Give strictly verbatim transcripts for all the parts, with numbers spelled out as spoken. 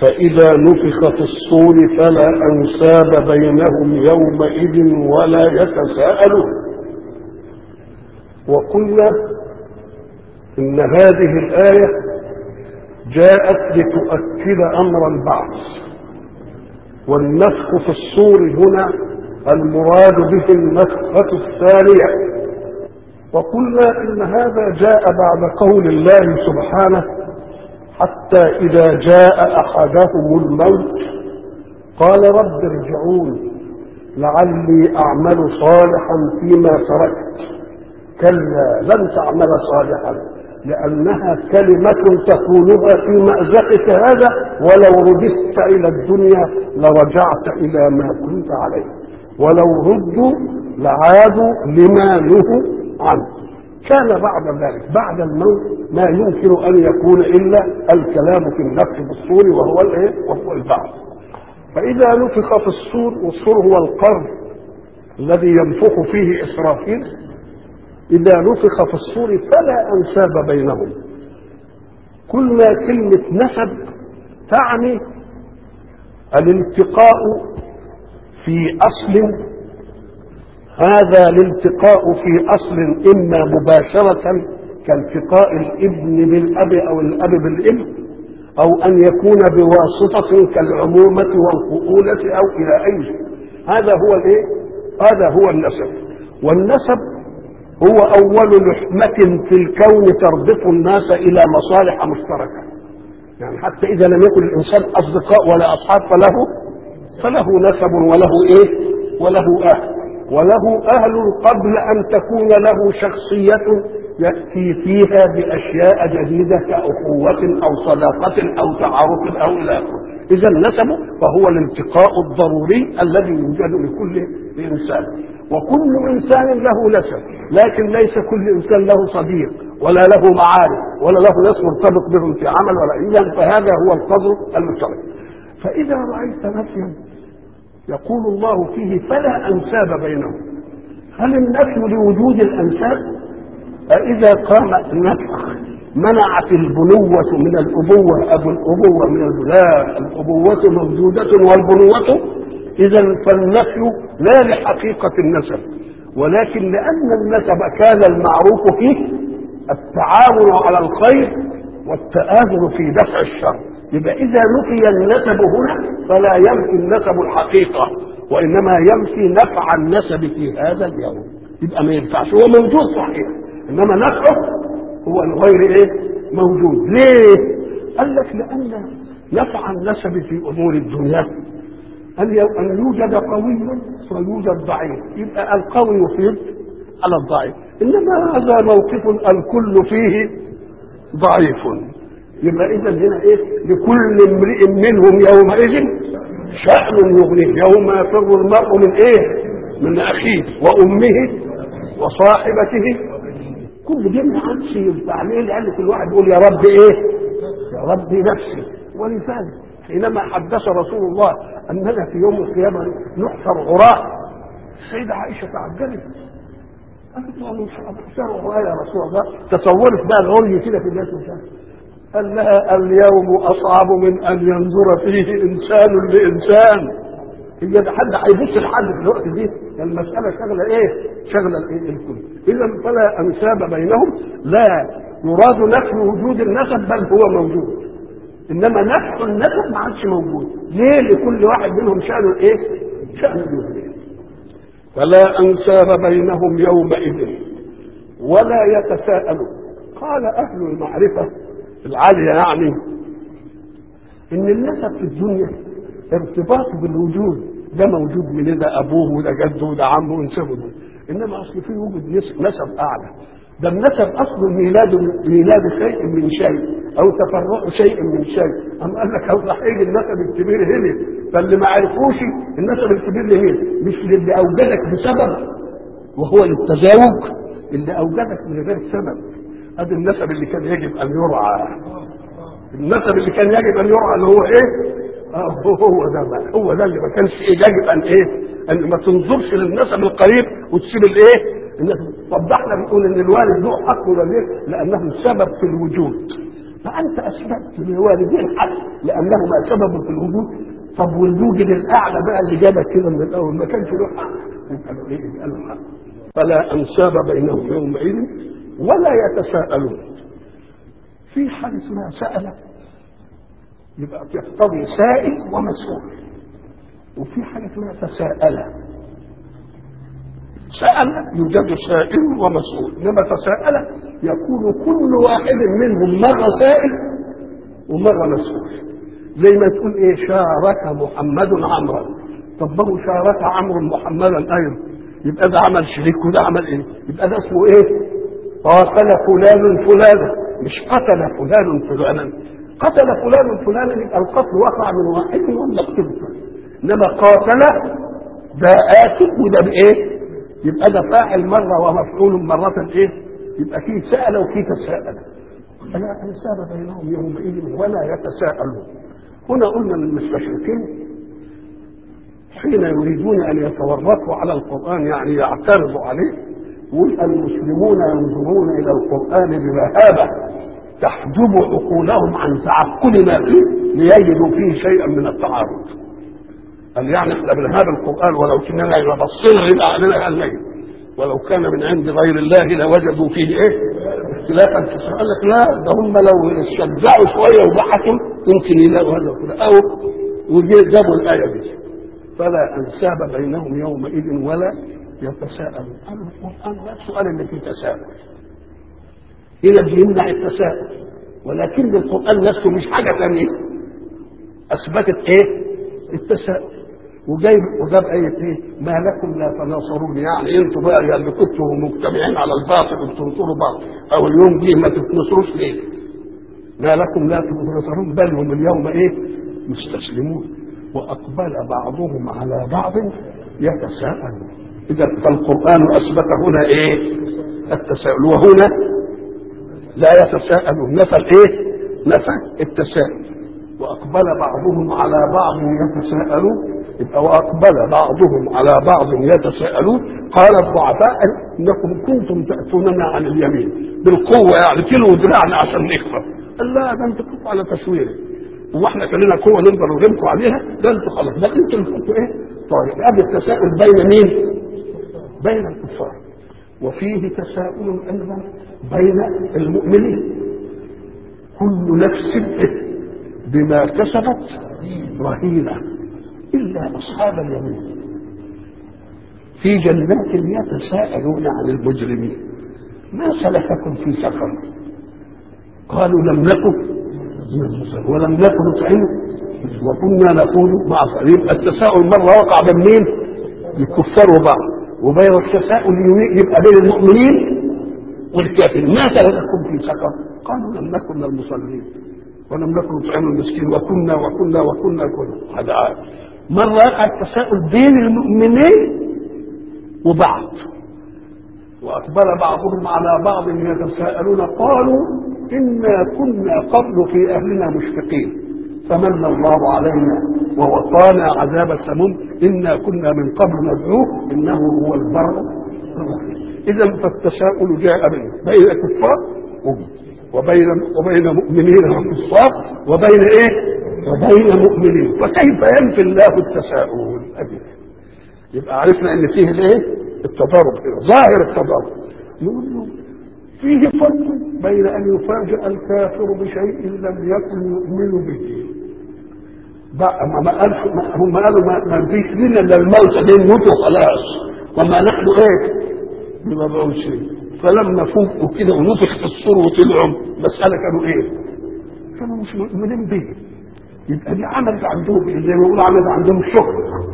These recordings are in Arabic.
فإذا نفخ في الصور فلا أنساب بينهم يومئذ ولا يتساءلون. وقلنا إن هذه الآية جاءت لتؤكد أمر البعث، والنفخ في الصور هنا المراد به النفخة الثانية. وقلنا إن هذا جاء بعد قول الله سبحانه: حتى إذا جاء أحدهم الموت قال رب ارجعون لعلي أعمل صالحا فيما تركت. كلا لن تعمل صالحا، لأنها كلمة تقولها في مأزقك هذا، ولو رددت إلى الدنيا لرجعت إلى ما كنت عليه، ولو ردوا لعادوا لما نهوا عنه. كان بعد ذلك بعد الموت ما يمكن أن يكون إلا الكلام في النفخ في الصور، وهو الايه؟ وهو البعث. فإذا نفخ في الصور، والصور هو القرن الذي ينفخ فيه إسرافيل، إذا نفخ في الصور فلا أنساب بينهم. كل كلمة نسب تعني الالتقاء في أصل، هذا الالتقاء في أصل إما مباشرة كالتقاء الابن بالأب أو الأب بالابن، أو أن يكون بواسطة كالعمومة والخؤولة أو إلى أي شيء. هذا هو الإيه؟ هذا هو النسب. والنسب هو أول لحمة في الكون تربط الناس إلى مصالح مشتركة. يعني حتى إذا لم يكن الإنسان أصدقاء ولا أصحاب فله فله نسب وله إيه؟ وله أهل، وله أهل قبل أن تكون له شخصية يأتي فيها بأشياء جديدة كأخوة أو صداقة أو تعارف أو إلى آخره. إذا النسب فهو الالتقاء الضروري الذي يوجد لكل إنسان، وكل إنسان له نسب، لكن ليس كل إنسان له صديق ولا له معارف ولا له ناس مرتبط بهم في عمل ولا إذن، فهذا هو القدر المشترك. فإذا رأيت نفيا يقول الله فيه فلا أنساب بينهم، هل النفي لوجود الأنساب؟ أإذا قام النفخ منعت البنوة من الأبوة، أبو الأبوة من البلاء، الأبوة موجودة والبنوة، إذا فالنفي لا لحقيقة النسب، ولكن لأن النسب كان المعروف فيه التعاون على الخير والتآثر في دفع الشر. يبقى إذا نفي النسب هنا فلا ينفي النسب الحقيقة، وإنما ينفي نفع النسب في هذا اليوم. يبقى ما ينفعش، هو موجود صحيح، إنما نفعه هو الغير إيه؟ موجود. ليه؟ قال لك لأن نفع النسب في أمور الدنيا أن يوجد قوي ويوجد ضعيف، يبقى القوي يفيد على الضعيف، إنما هذا موقف الكل فيه ضعيف. يبقى إذا هنا إيه؟ لكل امرئ منهم يومئذ شأن يغنيه، يوم يفر المرء من إيه؟ من أخيه وأمه وصاحبته. كل دي ما عادش ينفع ليه؟ لأن كل واحد يقول يا رب إيه؟ يا رب نفسي. ولذلك حينما حدث رسول الله أننا في يوم القيامة نحشر عراة، السيدة عائشة تعجبت، قالت له مش نحشر عراة يا رسول الله، تصورت بقى العري كده في الناس مش قال لها اليوم أصعب من أن ينظر فيه إنسان لإنسان. هي حد هيبص لحد في الوقت دي؟ المسألة شغلة إيه؟ شغلة الإيه؟ الكل. إذا فلا أنساب بينهم، لا يراد نفي وجود النسب بل هو موجود، إنما نفع النسب ما عادش موجود. ليه؟ لكل واحد منهم شأن إيه؟ شأن يغنيه. فلا أنساب بينهم يومئذ ولا يتساءلون. قال أهل المعرفة العالية يعني إن النسب في الدنيا ارتباط بالوجود، ده موجود من ده أبوه وده جده وده عمه ونسبه ده، إنما أصل فيه وجود نسب أعلى. ده النسب أصل ميلاد ميلاد شيء من شيء أو تفرع شيء من شيء. أما قال لك أو راح يجي النسب الكبير هنا، فاللي ما عرفوش النسب الكبير هنا مش للي أوجدك بسبب وهو التزاوج، اللي أوجدك من غير سبب. هذا النسب اللي كان يجب أن يرعى، النسب اللي كان يجب أن يرعى اللي هو إيه؟ آه هو ده بقى، هو ده اللي ما كانش يجب أن إيه؟ أن ما تنظرش للنسب القريب وتسيب الإيه؟ النسب. طب ده احنا بنقول إن الوالد له حق ولا ليه؟ لأنه سبب في الوجود، فانت اثبتت للوالدين حق لانهما سبب في الوجود. طب والوجود الاعلى بقى اللي جابك كده من الاول ما كانش له حق، يبقى له ايه؟ يبقى له حق. فلا انساب بينهم يومئذ ولا يتساءلون. في حاجه اسمها سأل يبقى يقتضي سائل ومسؤول، وفي حاجه اسمها تساءل. سأل يوجد سائل ومسؤول، انما تساءل يكون كل واحد منهم مره سائل ومره مسؤول. زي ما تقول ايه شارك محمد عمرا، طب ما هو شارك عمرو محمدا ايضا، يبقى ده عمل شريك وده عمل ايه؟ يبقى ده اسمه ايه؟ قاتل فلان فلانا، مش قتل فلان فلانا. قتل فلان فلانا يبقى القتل وقع من واحد ولا قتل، انما قاتل ده آتي وده بايه؟ يبقى ده فاعل مره ومفعول مره ايه؟ يبقى فيه سأل وفيه تساءل. فلا انساب بينهم يومئذ ولا يتساءلون. هنا قلنا للمستشرقين حين يريدون ان يتورطوا على القران يعني يعترضوا عليه، والمسلمون ينظرون الى القران بمهابه تحجب عقولهم عن تعقل ما فيه ليجدوا فيه شيئا من التعارض. قال يعني احنا بنهاب القران ولو كنا بصينا يبقى علينا الليل، ولو كان من عند غير الله لوجدوا فيه ايه؟ اختلافا كثيرا. قال لك لا، ده هم لو شجعوا شويه وضحكوا يمكن يلاقوا هذا كده، او وجابوا الايه دي. فلا انساب بينهم يومئذ ولا يتساءلون. القران لا السؤال اللي فيه تساؤل هنا بيمنع التساؤل، ولكن القران نفسه مش حاجه ثانيه اثبتت ايه؟ التساؤل. وجايب وجاب آية ايه؟ ما لكم لا تناصرون، يعني انتوا بقى اللي كنتوا مجتمعين على الباطل وبتنصروا بعض، او اليوم دي ما تتنصروش ليه؟ ما لكم لا تناصرون بل هم اليوم ايه؟ مستسلمون. واقبل بعضهم على بعض يتساءلون. اذا فالقرآن اثبت هنا ايه؟ التساؤل، وهنا لا يتساءلون، نفى الايه؟ نفى التساؤل. واقبل بعضهم على بعض يتساءلون، يبقى واقبل بعضهم على بعض يتساءلون. قال الضعفاء انكم كنتم تاتوننا عن اليمين بالقوه، يعني كيلو دراعنا عشان نكفر. قال لا، ده انتوا كنتوا على تسوير، واحنا كان لنا قوه نقدر نغلبكم عليها، ده انتوا خلاص، ده انتوا اللي كنتوا ايه؟ طيب هذا التساؤل بين مين؟ بين الكفار. وفيه تساؤل ايضا بين المؤمنين. كل نفس بما كسبت رهينه إلا أصحاب اليمين في جنات يتساءلون عن المجرمين ما سلككم في سقر؟ قالوا لم نكن ولم نكن نطعم وكنا نقول مع يبقى التساؤل مرة وقع بين مين؟ الكفار وبعض، وبين التساؤل يبقى بين المؤمنين والكافرين. ما سلككم في سقر؟ قالوا لم نكن من المصلين ولم نكن نطعم المسكين وكنا وكنا وكنا كنا. هذا مرة يقع التساؤل بين المؤمنين وبعض. وأقبل بعضهم على بعض يتساءلون قالوا إنا كنا قبل في أهلنا مشفقين فمن الله علينا ووقانا عذاب السموم إنا كنا من قبل ندعوه إنه هو البر الرحيم. إذا فالتساؤل جاء بين بين الكفار وبين وبين مؤمنين وكفار وبين إيه؟ وبين مؤمنين. فكيف ينفي الله التساؤل؟ يبقى عرفنا ان فيه الايه؟ التضارب، ظاهر التضارب. نقول له فيه فرق بين ان يفاجأ الكافر بشيء لم يكن يؤمن به. بقى ما قالش هم قالوا ما فيش لنا الا الموت دي نموت وخلاص، وما نحن ايه؟ بمبعوثين. فلما فوقوا كده ونفخ في الصور وطلعوا مسألة كانوا ايه؟ كانوا مش مؤمنين به. يبقى دي عملت عندهم زي ما بيقولوا عملت عندهم شك،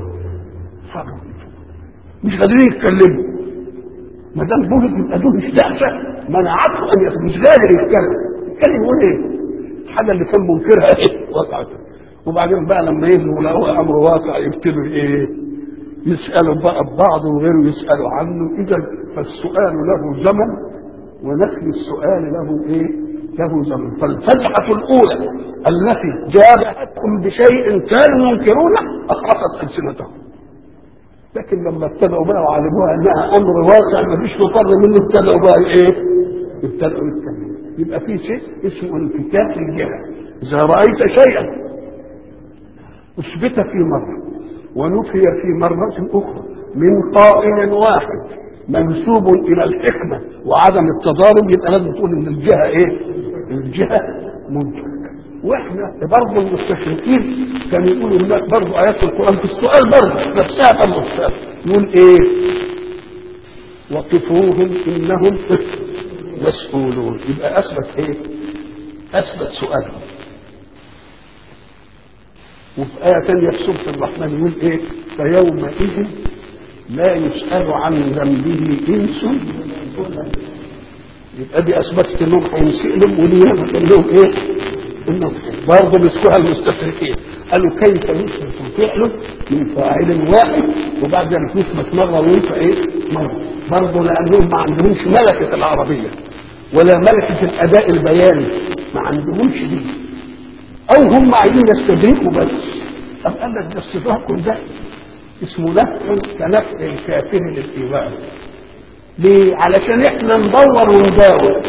مش قادرين يتكلموا. ما دام بوجد يبقى دول استعفى منعته ان يتكلم، مش قادر يتكلم. يتكلم يقول ايه؟ الحاجه اللي كان منكرها ايه؟ وقعت. وبعدين بقى لما يهزموا لقوا امر واقع يبتدوا ايه؟ يسالوا بقى بعض وغيره يسالوا عنه. اذا فالسؤال له زمن ونفي السؤال له ايه؟ له زمن. فالفتحه الاولى التي جابتهم بشيء كانوا ينكرونه اخرقت السنتهم، لكن لما ابتدأوا بقى وعلموها انها امر واقع ما فيش مفر منه ابتدأوا بقى ايه؟ ابتدأوا يتكلموا. يبقى في شيء اسمه انفكاك الجهة. إذا رأيت شيئا أثبت في مرة ونفي في مرة أخرى من قائل واحد منسوب إلى الحكمة وعدم التضارب، يبقى لازم تقول إن الجهة إيه؟ الجهة منفك. وإحنا برضه المستشرقين كانوا يقولوا برضه آيات القرآن في السؤال برضه نفسها في السؤال يقول إيه؟ وقفوهم إنهم مسؤولون. يبقى أثبت إيه؟ أثبت سؤالهم. وفي آية ثانية في سورة الرحمن يقول إيه؟ فيومئذ لا يسأل عن ذنبه إنس. يبقى دي أثبتت إنهم هينسألهم ودي لهم إيه؟ إنهم برضه مسكوها المستشرقين قالوا كيف يثبت فعله من فاعل واحد وبعد ذلك يثبت مرة وينفع إيه؟ مرة. برضه لأنهم ما عندهمش ملكة العربية ولا ملكة الأداء البياني، ما عندهمش دي، أو هم عايزين يستدركوا بس. طب قال لك ده استدراكهم ده اسمه نفع كنفع الكافر للإيمان. ليه؟ علشان احنا ندور ونداور،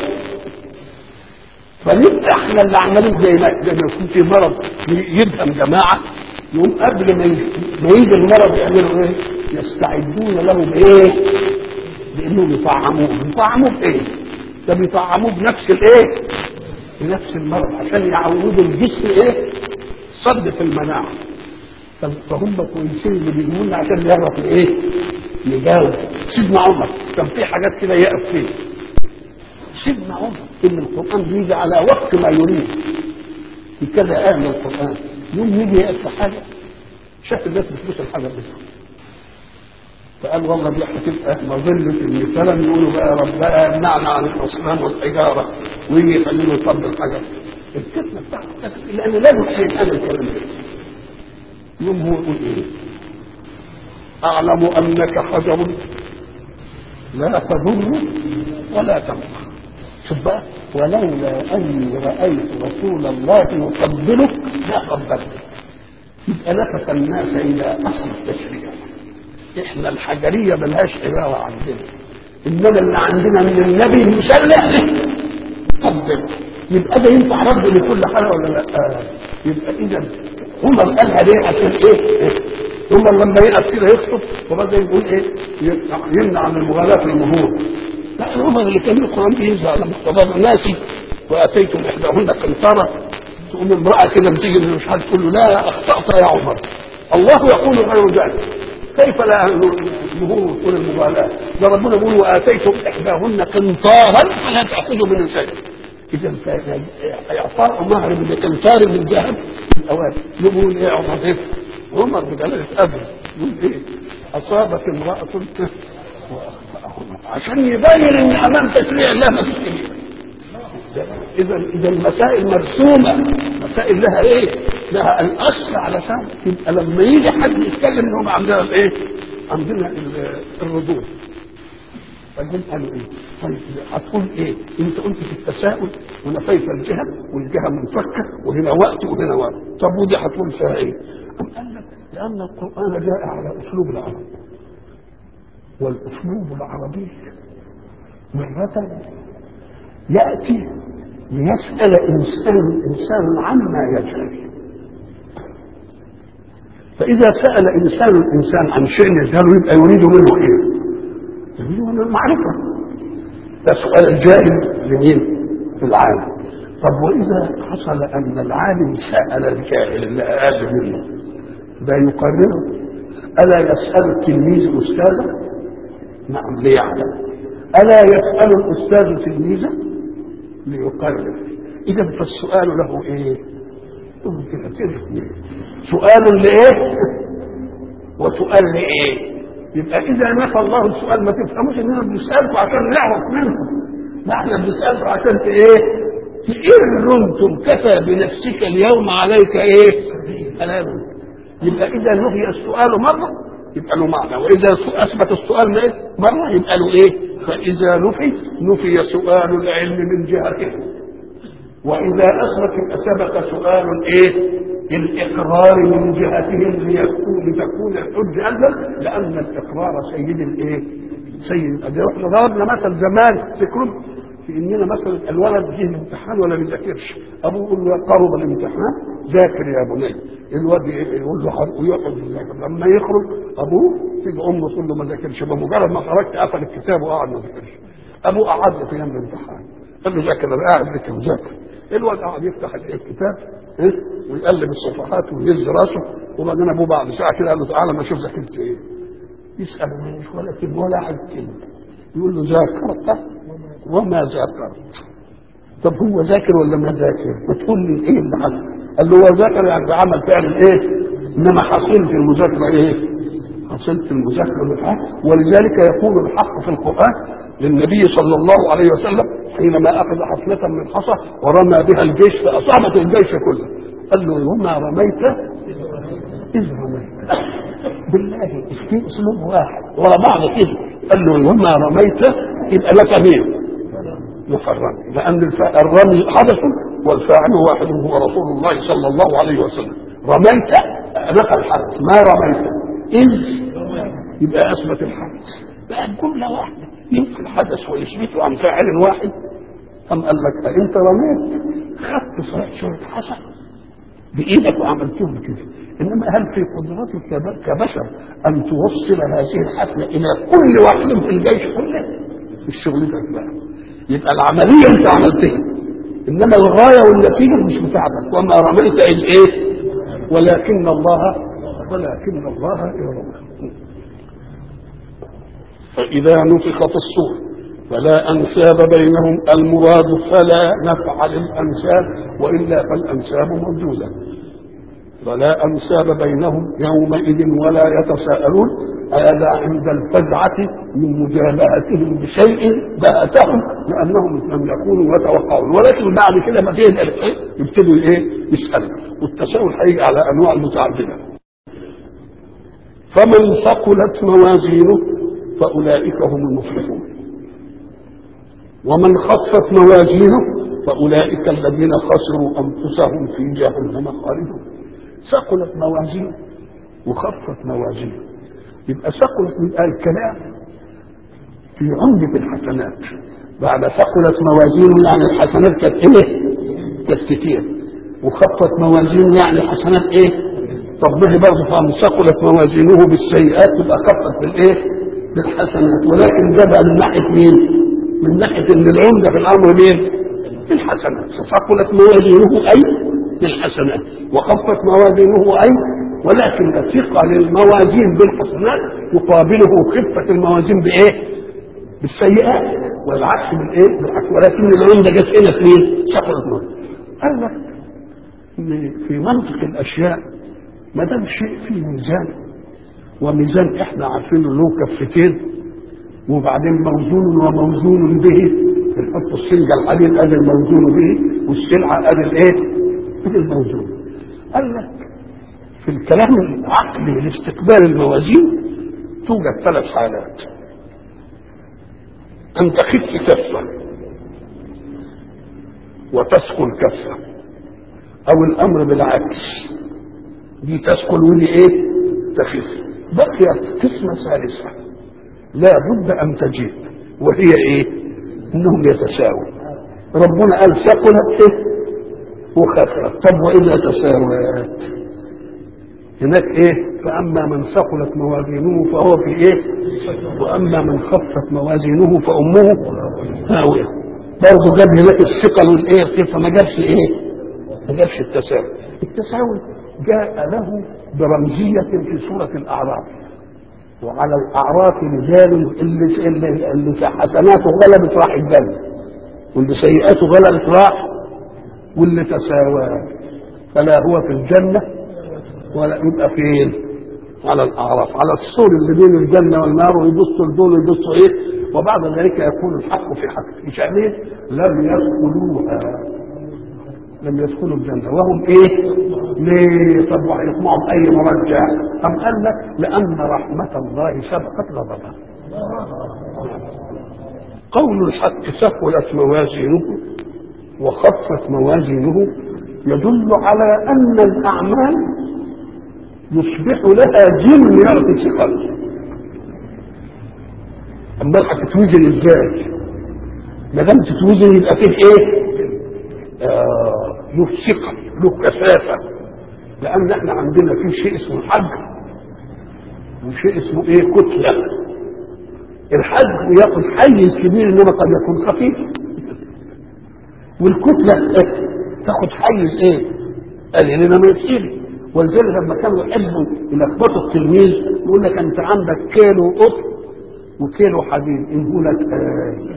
فنبقى احنا اللي عمالين زي ما زي ما يكون في مرض يدهم جماعة يقوم قبل ما ما يجي المرض يعملوا ايه؟ يستعدون له بايه؟ بانهم يطعموه. يطعموه بايه؟ ده بيطعموه بنفس الايه؟ بنفس المرض عشان يعودوا الجسم ايه؟ صد في المناعة. فهم كويسين اللي بيقولوا لنا عشان يعرف ايه؟ يجاوب. سيدنا عمر كان في حاجات كده يقف فيه. سيدنا عمر ان القرآن بيجي على وقت ما يريد في كذا آية من القرآن، يوم يجي يقف حاجة شاف الناس بتبص الحاجة بس فقال والله دي هتبقى مظلة مثلا يقولوا بقى ربنا يمنعنا عن الأصنام والحجارة ويجي يخلينا نطبق الحجر. الفتنة بتاعته لأن لازم هيتقال الكلام ده. يوم هو يقول ايه؟ أعلم أنك حجر لا تضر ولا تنفع. شوف بقى ولولا أني رأيت رسول الله يقبلك لا قبلتك. يبقى نفت الناس إلى أصل التشريع. إحنا الحجرية ملهاش عبارة عندنا، إنما اللي عندنا من النبي المسلح قبل. يبقى ده ينفع رد لكل حاجة ولا لا؟ آه. يبقى إذا عمر قالها ليه؟ عشان إيه؟ عمر لما يقف كده يخطب وبدأ يقول إيه؟ يمنع عن المغالاة في المهور. لا عمر اللي كان القرآن بينزل على مقتضى الناس واتيتم احداهن قنطرة، تقوم امرأة كده بتيجي من مش عارف تقول له لا اخطأت يا عمر، الله يقول غير ذلك، كيف لا الظهور وطول المبالاة؟ ده ربنا يقول واتيتم احداهن قنطارا فلا تأخذوا منه شيء. اذا اعطاء مهر من قنطار من ذهب الاوان يقول ايه عمر؟ عمر بجلاله ابدا يقول ايه؟ اصابت امرأة عشان يبين ان امام تشريع الله ما فيش كبير. اذا اذا المسائل مرسومه، مسائل لها ايه؟ لها الاصل علشان يبقى لما يجي حد يتكلم انهم عندنا الايه؟ عندنا الردود. بعدين قالوا ايه؟ طيب هتقول ايه؟ انت قلت في التساؤل ونفيت الجهه والجهه منفكه وهنا وقت وهنا وقت، طب ودي هتقول فيها ايه؟ قال لك لان القران جاء على اسلوب العرب، والاسلوب العربي مرة يأتي ليسأل إنسان إنسان عما يجهل. فإذا سأل إنسان الإنسان عن شيء يجهله يبقى يريد منه إيه؟ يريد منه المعرفة. ده سؤال الجاهل لمين؟ في العالم. طب وإذا حصل أن العالم سأل الجاهل اللي أقل منه ده يقرره؟ ألا يسأل التلميذ أستاذه؟ نعم ليعلم. ألا يسأل الأستاذ تلميذه؟ ليقرر. إذا فالسؤال له إيه؟ سؤال لإيه؟ وسؤال لإيه؟ يبقى إذا نفى الله السؤال ما تفهموش إننا بنسألكم عشان نعرف منكم، لا إحنا بنسألكم عشان إيه؟ تقر أنتم كفى بنفسك اليوم عليك إيه؟ كلام. يبقى إذا نفي السؤال مرة يبقى له معنى، وإذا أثبت السؤال مرة يبقى له إيه؟ فإذا نفي نفي سؤال العلم من جهته، وإذا أثبت سبق سؤال الإيه؟ الإقرار من جهتهم ليكون لتكون الحجة أنزل، لأن الإقرار سيد الإيه؟ سيد الأديان. إحنا ضربنا مثل زمان تذكرون في اننا مثلا الولد جه الامتحان ولا بيذاكرش، ابوه يقول له قرب الامتحان ذاكر يا بني، الواد يقول له ويقعد يذاكر، لما يخرج ابوه تيجي امه تقول له ما ذاكرش، بمجرد ما خرجت قفل الكتاب وقعد ما ذاكرش. ابوه قعد له في يوم الامتحان قال له ذاكر، انا قاعد لك وذاكر. الواد قعد يفتح الكتاب ايه ويقلب الصفحات ويهز راسه، وبعدين ابوه بعد ساعه كده قال له تعالى ما اشوف ذاكرت ايه. يساله مش ولا كلمه ولا عن كلمه، يقول له ذاكرت وما ذاكرت. طب هو ذاكر ولا ما ذاكر؟ بتقول لي ايه اللي حصل؟ قال له هو ذاكر يعني عمل فعل ايه؟ انما حصلت المذاكره ايه؟ حصلت المذاكره بالحق. ولذلك يقول الحق في القران للنبي صلى الله عليه وسلم حينما اخذ حصلة من حصى ورمى بها الجيش فاصابت الجيش كله، قال له وما رميت اذ رميت. بالله في اسلوب واحد ورا بعض كده، قال له وما رميت يبقى لك مين؟ محرم، لان الرمي حدث والفاعل واحد هو رسول الله صلى الله عليه وسلم. رميت نفى الحدث، ما رميت اذ يبقى اثبت الحدث، بقى جمله واحده ينفي الحدث ويثبته عن فاعل واحد. أم قال لك انت رميت خدت شويه حصى بايدك وعملتهم كده، انما هل في قدرتك كبشر ان توصل هذه الحفله الى كل واحد في الجيش كله؟ مش شغلتك بقى، يبقى العمليه انت عملتها، انما الغايه والنتيجه مش بتاعتك. وما رميت اذ ايه؟ ولكن الله ولكن الله يرمي. فاذا نفخ في الصور فلا انساب بينهم، المراد فلا نفع للانساب والا فالانساب موجوده. فلا انساب بينهم يومئذ ولا يتساءلون، هذا عند الفزعه من مجابهتهم بشيء باتهم لانهم لم يكونوا يتوقعون، ولكن بعد كده ما تهدى يبتدوا ايه؟ يسالوا، والتساؤل هيجي على انواع متعدده. فمن ثقلت موازينه فاولئك هم المفلحون، ومن خفت موازينه فاولئك الذين خسروا انفسهم في جهنم خالدون. ثقلت موازينه وخفت موازينه، يبقى ثقلت من الكلام في عمدة الحسنات. بعد ثقلت موازينه يعني الحسنات كانت ايه؟ كانت كتير. وخفت موازينه يعني الحسنات ايه؟ طب ما هي برضه فهم ثقلت موازينه بالسيئات تبقى خفت بالايه؟ بالحسنات، ولكن ده بقى من ناحيه مين؟ من ناحيه ان العمده في الامر مين؟ الحسنات. فثقلت موازينه اي بالحسنات وخفت موازينه اي، ولكن ثقل الموازين بالحسنات يقابله خفه الموازين بايه؟ بالسيئات، والعكس بالايه؟ بالعكس. ولكن العمده جت هنا في مين؟ ثقلت موازينه. قال لك في منطق الاشياء ما دام شيء فيه ميزان، وميزان احنا عارفين له كفتين، وبعدين موزون وموزون به، بنحط السلجه الحديد ادي الموزون به، والسلعه ادي الايه؟ ادي الموزون. قال لك في الكلام العقلي لاستقبال الموازين توجد ثلاث حالات: ان تخف كفه وتثقل كفه، او الامر بالعكس، دي تثقل ودي ايه؟ تخف. بقيت قسمه ثالثه لا بد ان تجيب، وهي ايه؟ انهم يتساووا. ربنا قال ثقلت ايه؟ وخفت. طب واذا تساوت هناك ايه؟ فاما من ثقلت موازينه فهو في ايه؟ واما من خفت موازينه فامه هاويه. برضه جاب هناك الثقل والايه؟ كيف ما جابش ايه؟ ما جابش التساوي. التساوي جاء له برمزيه في سوره الاعراف: وعلى الاعراف رجال اللي اللي, اللي في حسناته غلبت راح الجنه، واللي سيئاته غلبت راح، واللي تساوى فلا هو في الجنه ولا يبقى فين؟ على الاعراف، على السور اللي بين الجنه والنار، ويبصوا لدول ويبصوا ايه؟ وبعد ذلك يكون الحق في حق في شأنه لم يدخلوها، لم يدخلوا الجنه وهم ايه؟ ليه؟ طب وهيطمعوا باي مرجع؟ أم قال لك لان رحمه الله سبقت غضبه. قول الحق ثقلت موازينه وخفت موازينه يدل على ان الاعمال يصبح لها جن يعطي ثقل. امال هتتوزن ازاي؟ ما دام تتوزن يبقى فيه ايه؟ آه له ثقه، له كثافه. لان احنا عندنا في شيء اسمه حجم وشيء اسمه ايه؟ كتله. الحجم ياخذ حيز كبير انما قد يكون خفيف، والكتله تاخذ حيز ايه؟ قليل انما يسير. ولذلك لما كانوا يحبوا يلخبطوا التلميذ يقول لك انت عندك كيلو قطن وكيلو حديد، يقول لك آه.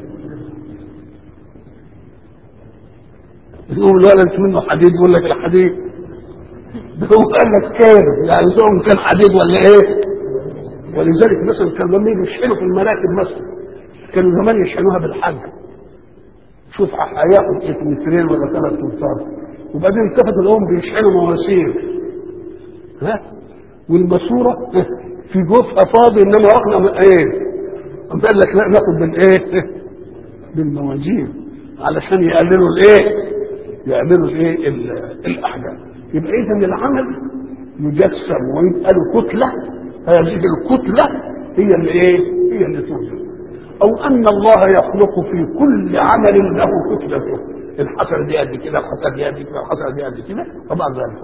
يقول له انت منه حديد، يقول لك الحديد هو قال لك كيلو، يعني سواء كان حديد ولا ايه. ولذلك مثلا كانوا لما يجوا يشحنوا في المراكب مثلا كانوا زمان يشحنوها بالحجم. شوف هياخد ايه مترين ولا ثلاث امتار، وبعدين التفت الام بيشحنوا مواسير ها، والماسوره في جوفها فاضي انما واخده ايه؟ قال لك لا ناخد بالايه؟ بالموازين علشان يقللوا الايه؟ يقللوا الايه؟ الاحجام. يبقى اذا العمل يجسم ويبقى له كتله، هذه الكتله هي اللي ايه؟ هي اللي توجد. او ان الله يخلق في كل عمل له كتلته، الحسنه دي قد كده، الحسنه دي قد كده، الحسنه دي قد كده، طبعا ذلك.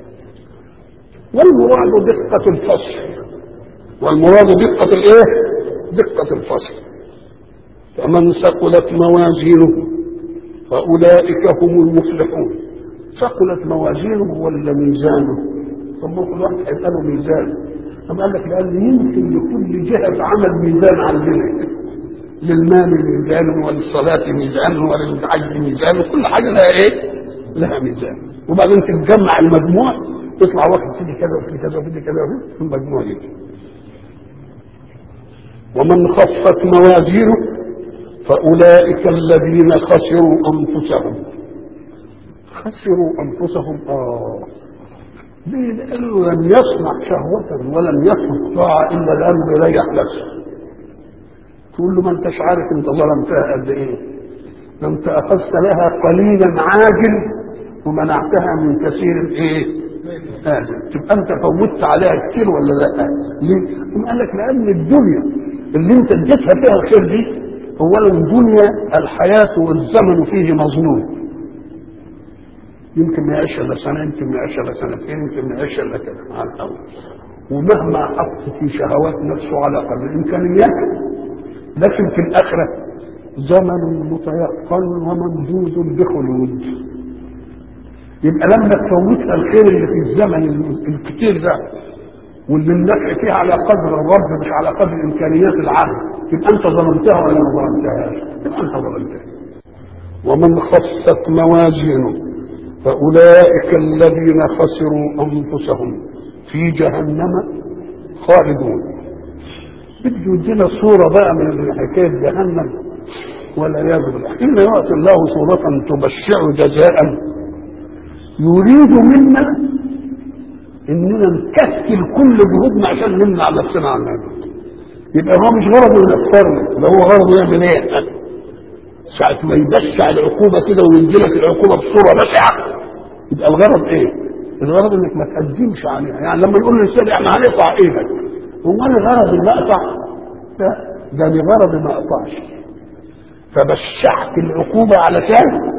والمراد دقه الفصل، والمراد دقه الايه؟ دقه الفصل. فمن ثقلت موازينه فاولئك هم المفلحون. ثقلت موازينه ولا ميزانه؟ ثم كل واحد هيبقى له ميزان. طب قال لك لان يمكن لكل جهه عمل ميزان عندنا، للمال ميزان وللصلاه ميزان وللحج ميزان، كل حاجه لها ايه؟ لها ميزان. وبعدين تتجمع المجموع تطلع واحد فيه كذا وفيه كذا وفيه كذا في المجموع دي. ومن خفت موازينه فاولئك الذين خسروا انفسهم. خسروا انفسهم اه ليه؟ لانه لم يصنع شهوه ولم يترك طاعه الا لانه يريح نفسه. تقول له ما انتش عارف انت ظلمتها قد ايه؟ ده انت اخذت لها قليلا عاجل ومنعتها من كثير ايه؟ آجل. تبقى انت فوتت عليها كتير ولا لا؟ ليه؟ ثم قال لك لان الدنيا اللي انت اديتها فيها الخير دي اولا دنيا الحياه والزمن فيه مظلوم، يمكن ما يعيش الا سنه، يمكن ما يعيش الا سنتين، يمكن ما يعيش الا كذا على الاول. ومهما حط في شهوات نفسه على قدر الامكانيات، لكن في الاخره زمن متيقن وممدود بخلود. يبقى لما تفوتها الخير اللي في الزمن الكتير ده واللي النفع فيه على قدر الرب مش على قدر امكانيات العبد، يبقى انت ظلمتها ولا ما ظلمتهاش؟ يبقى انت ظلمتها. ومن خفت موازينه فاولئك الذين خسروا انفسهم في جهنم خالدون. بده يدينا صوره بقى من حكايه جهنم والعياذ بالله. حين يعطي الله صوره تبشع جزاء يريد منا اننا نكسل كل جهودنا عشان نمنع نفسنا عن هذا. يبقى هو مش غرضه ينفرنا، ده هو غرضه يعمل ايه؟ ساعة ما يبشع العقوبة كده وينزلك العقوبة بصورة بشعة، يبقى الغرض ايه؟ الغرض انك ما تقدمش عليها. يعني لما نقول للانسان احنا هنقطع ايدك، هو انا غرض ما اقطع؟ لا، ده لغرض ما اقطعش. فبشعت العقوبة علشان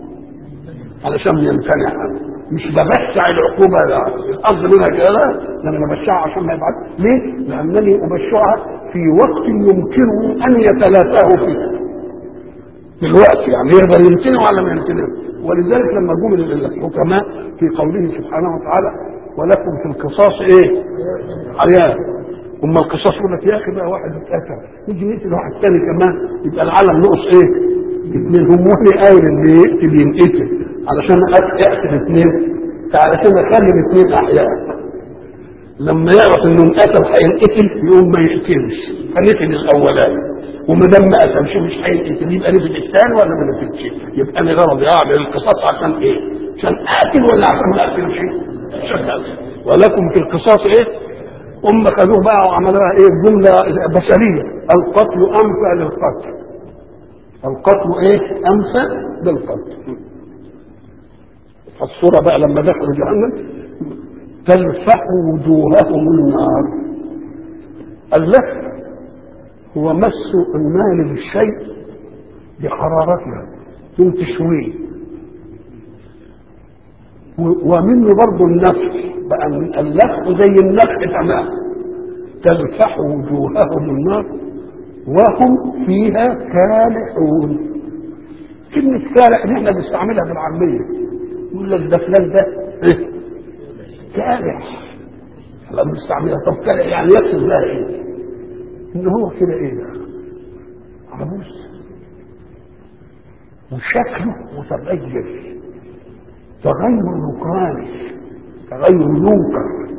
علشان يمتنع، مش ببشع العقوبة القصد منها كده، لا، ده انا ببشعها عشان ما يبعد. ليه؟ لانني ابشعها في وقت يمكنه ان يتلافاه فيه. دلوقتي يعني يقدر يمتنع ولا ما يمتنع. ولذلك لما جم الحكماء في قوله سبحانه وتعالى ولكم في القصاص ايه؟ حياه. اما القصاص يقول لك يا اخي بقى واحد اتقتل يجي يقتل واحد ثاني كمان، يبقى العالم نقص ايه؟ اثنين. هم وحي قايل اللي يقتل ينقتل علشان اقتل اثنين، علشان اخلي الاثنين احياء. لما يعرف انه انقتل هينقتل يقوم ما يقتلش، فنقتل الاولاني. وما دام ما قتلش مش هينقتل، يبقى نقتل الثاني ولا ما نقتلش؟ يبقى انا غرضي اعمل القصاص عشان ايه؟ عشان اقتل ولا عشان ما اقتلش؟ عشان اقتل. ولكم في القصاص ايه؟ هم خذوه بقى وعملوها ايه؟ جمله بشريه، القتل انفع للقتل. القتل ايه؟ انفع للقتل. الصوره بقى لما دخلوا جهنم تلفح وجوههم النار. اللف هو مس المال بالشيء بحرارتها من تشويه، ومنه برضه النفخ بقى، من اللفح زي النفخ تمام، تلفح وجوههم النار وهم فيها كالحون. كلمة كالح دي احنا بنستعملها بالعامية، يقول لك ده فلان ده ايه؟ كالح. لما بنستعملها طب كالح يعني يقصد لها ايه؟ ان هو كده ايه؟ عبوس وشكله متغير تغير نكراني، تغير ينكر.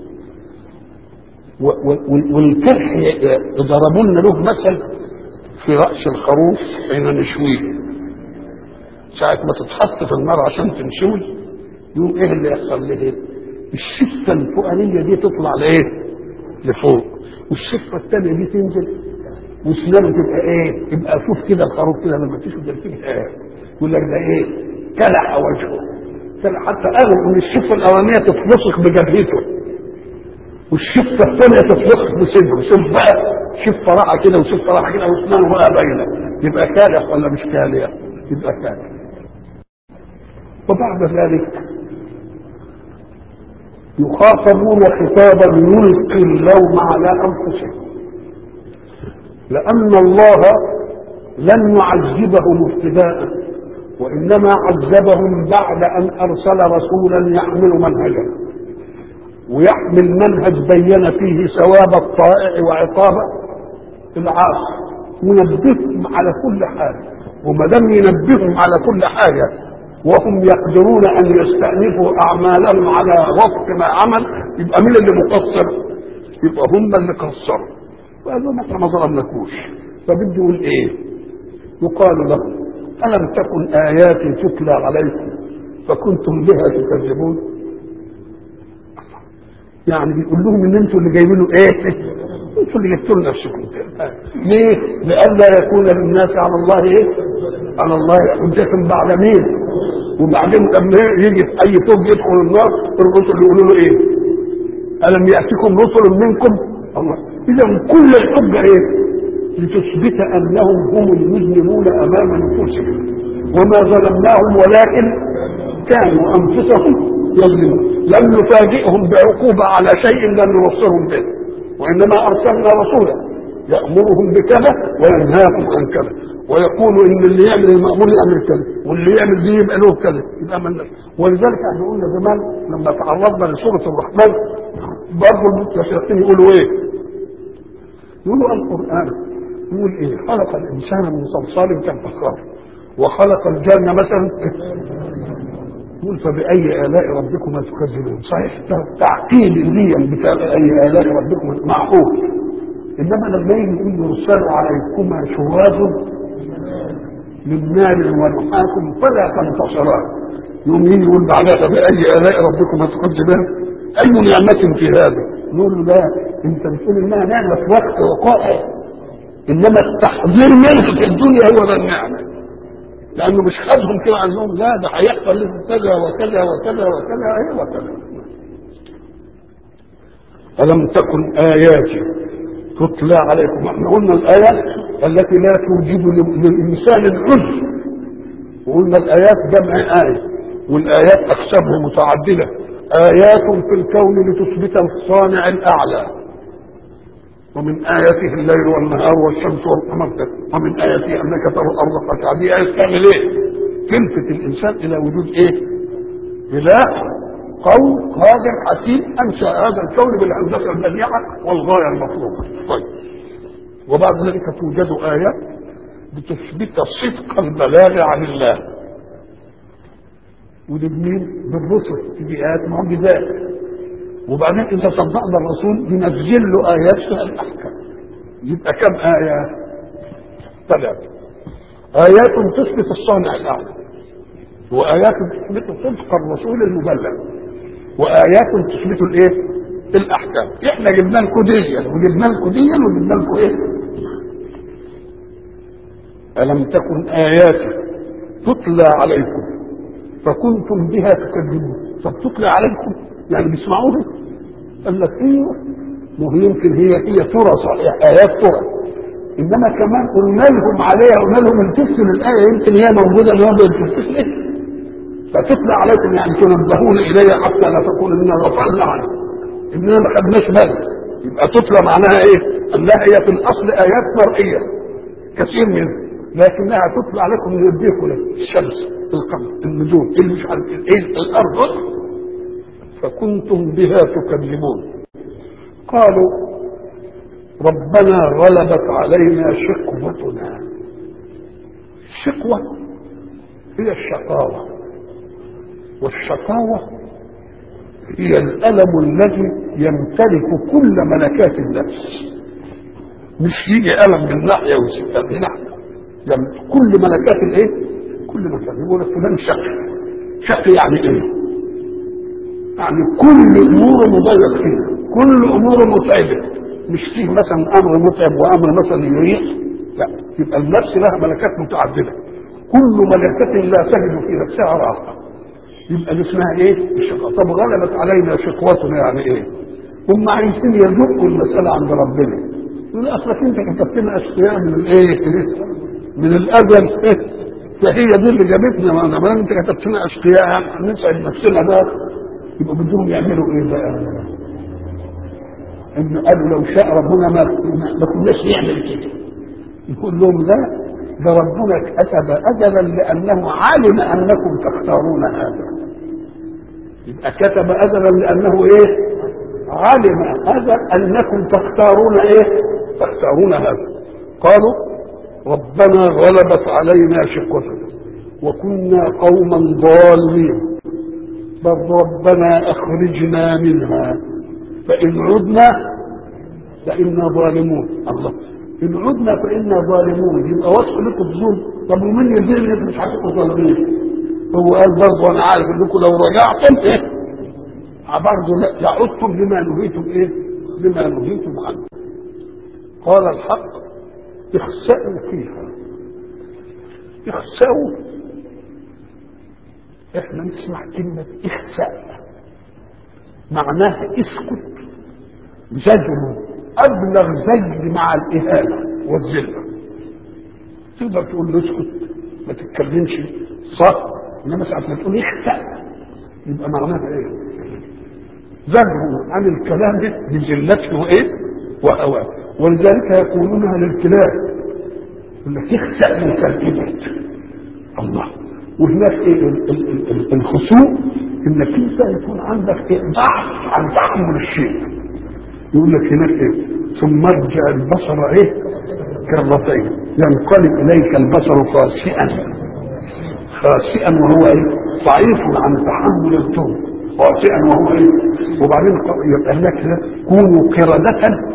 والكرح ضربوا لنا له مثل في رأس الخروف حين نشويه، ساعة ما تتحط في النار عشان تنشوي يقوم ايه اللي يحصل له؟ الشفة الفوقانية دي تطلع لايه؟ لفوق، والشفة الثانية دي تنزل وسنانه تبقى ايه؟ يبقى شوف كده الخروف كده لما تشوف ده تبقى ايه؟ يقول لك ده ايه؟ كلع وجهه، حتى قالوا ان الشفة الأولانية تتلصق بجبهته والشفة الثانية تتلصق بصدره. شوف بقى شفة راحة كده وشفة راحة كده واسنانه بقى باينة، يبقى كالح ولا مش كالح؟ يبقى كالح. وبعد ذلك يخاطبون خطابا يلقي اللوم على انفسهم، لان الله لن يعذبهم ابتداء، وانما عذبهم بعد ان ارسل رسولا يحمل منهجا، ويحمل منهج بين فيه ثواب الطائع وعقاب العاصي، وينبههم على كل حاجه. وما دام ينبههم على كل حاجه وهم يقدرون ان يستأنفوا اعمالهم على وفق ما عمل، يبقى مين اللي مقصر؟ يبقى هم اللي قصروا. وقال لهم احنا ما ظلمناكوش. فبده يقول ايه؟ يقال لهم الم تكن اياتي تتلى عليكم فكنتم بها تكذبون؟ يعني بيقول لهم ان انتوا اللي جايبينه ايه؟ انتوا اللي جبتوا لنا نفسكم كده. ليه؟ لئلا يكون للناس على الله ايه؟ على الله حجة بعد مين؟ وبعدين لما يجي في اي توب يدخل النار الرسل يقولوا له ايه؟ الم ياتكم رسل منكم؟ الله. اذا كل الحجه ايه؟ لتثبت انهم هم المذنبون امام انفسهم، وما ظلمناهم ولكن كانوا انفسهم يظلمون. لم نفاجئهم بعقوبه على شيء لم نبصرهم به، وانما ارسلنا رسولا يامرهم بكذا وينهاهم عن كذا، ويقول ان اللي يعمل المامور يعمل كذا واللي يعمل دي يبقى له كذا، يبقى من. ولذلك احنا قلنا زمان لما تعرضنا لسوره الرحمن برضه المستشرقين يقولوا ايه؟ يقولوا القران يقول ايه؟ خلق الانسان من صلصال كالفخار وخلق الجنه مثلا، يقول فباي الاء ربكما تكذبون؟ صحيح تعقيد اللي بتاع اي الاء ربكما معقول، انما لما يجي يقول يرسل عليكما شواظ من نار ونحاس فلا تنتصران، يوم يجي يقول بعدها باي الاء ربكما تكذبان؟ اي نعمه في هذا؟ نقول له لا، انت بتقول انها نعمه في وقت وقائع، انما التحذير منها في الدنيا هو ده النعمه، لانه مش خدهم كده عنهم، لا ده هيحصل لكم كذا وكذا وكذا وكذا ايه وكذا. الم تكن اياتي تتلى عليكم؟ احنا قلنا الايات التي لا توجب للانسان العذر، وقلنا الايات جمع ايه، والايات اقسامها متعدده. ايات في الكون لتثبت الصانع الاعلى، ومن اياته الليل والنهار والشمس والقمر، ومن اياته انك ترى الارض خاشعه. دي ايه تعمل ايه؟ تلفت الانسان الى وجود ايه؟ اله قوي قادر حكيم انشا هذا الكون بالهندسه البديعه والغايه المطلوبه. طيب، وبعد ذلك توجد ايات بتثبت صدق البلاغ عن الله، ودي بمين؟ بالرسل، تجي ايات معجزات. وبعدين اذا صدقنا الرسول ينزل له ايات فيها الاحكام. يبقى كم ايه؟ ثلاثه. ايات تثبت الصانع الاعلى، وايات تثبت صدق الرسول المبلغ، وايات تثبت الايه؟ الاحكام. احنا جبنا لكم ديا وجبنا لكم ديا وجبنا لكم ايه؟ الم تكن اياتي تتلى عليكم فكنتم بها تكذبون. طب تتلى عليكم يعني بيسمعوها؟ قال لك ايوه، ما هو يمكن هي هي ترى صحيح، ايات ترى، انما كمان قلنا لهم عليها، قلنا لهم التفتوا للايه يمكن هي موجوده النهارده التفتوا ليه؟ فتتلى عليكم يعني تنبهون الي حتى لا تقول اننا غفلنا عنه اننا ما خدناش بالنا. يبقى تتلى معناها ايه؟ انها هي في الاصل ايات مرئيه كثير منها، لكنها تتلى عليكم ليديكم الشمس القمر النجوم اللي مش عارف ايه الارض فكنتم بها تكذبون. قالوا ربنا غلبت علينا شقوتنا. الشقوة هي الشقاوة، والشقاوة هي الألم الذي يمتلك كل ملكات النفس، مش يجي ألم من ناحية وسكة من ناحية، يعني كل ملكات الايه؟ كل ملكات. يقول لك فلان شقي. شقي يعني ايه؟ يعني كل اموره مضيق فيها، كل اموره متعبه، مش فيه مثلا امر متعب وامر مثلا يريح، لا، يبقى النفس لها ملكات متعدده، كل ملكه لا تجد في نفسها راحه، يبقى دي اسمها ايه؟ الشقاء. طب غلبت علينا شقوتنا يعني ايه؟ هم عايزين يذوقوا المساله عند ربنا، يقول اصلك انت كتبت لنا اشياء من الايه؟ من الازل فهي دي اللي جابتنا، ما انا انت كتبت لنا اشقياء يعني نسعد نفسنا بقى. يبقى بدهم يعملوا ايه بقى؟ ان قالوا لو شاء ربنا ما ما كناش نعمل كده. يقول لهم لا، ده ربنا كتب اجلا لانه علم انكم تختارون هذا. يبقى كتب اجلا لانه ايه؟ علم هذا انكم تختارون ايه؟ تختارون هذا. قالوا ربنا غلبت علينا شقوتنا وكنا قوما ضالين بل ربنا اخرجنا منها فان عدنا فانا ظالمون. الله، ان عدنا فانا ظالمون، يبقى وصف لكم الظلم. طب ومن يدري انكم مش هتبقوا ظالمين؟ هو قال برضه انا عارف انكم لو رجعتم ايه برضه لعدتم لما نهيتم ايه؟ لما نهيتم عنه. قال الحق اخسأوا فيها. اخسأوا، احنا نسمع كلمة اخسأ معناها اسكت، زجر، ابلغ زجر مع الاهانة والذلة. تقدر تقول له اسكت ما تتكلمش صح، انما ساعة ما تقول اخسأ يبقى معناها ايه؟ زجر عن الكلام بذلته وايه؟ وهواه. ولذلك يقولونها للكلاب، يقول لك اخسأ من كلمة الله. وهناك ايه الخشوع؟ انك انت يكون عندك ايه؟ ضعف عن تحمل الشيء. يقول لك هناك ايه؟ ثم ارجع البصر ايه؟ كرتين ينقلب اليك البصر خاسئا خاسئا وهو ايه؟ ضعيف عن تحمل الطول، خاسئا وهو ايه؟ وبعدين يبقى لك كونوا قردة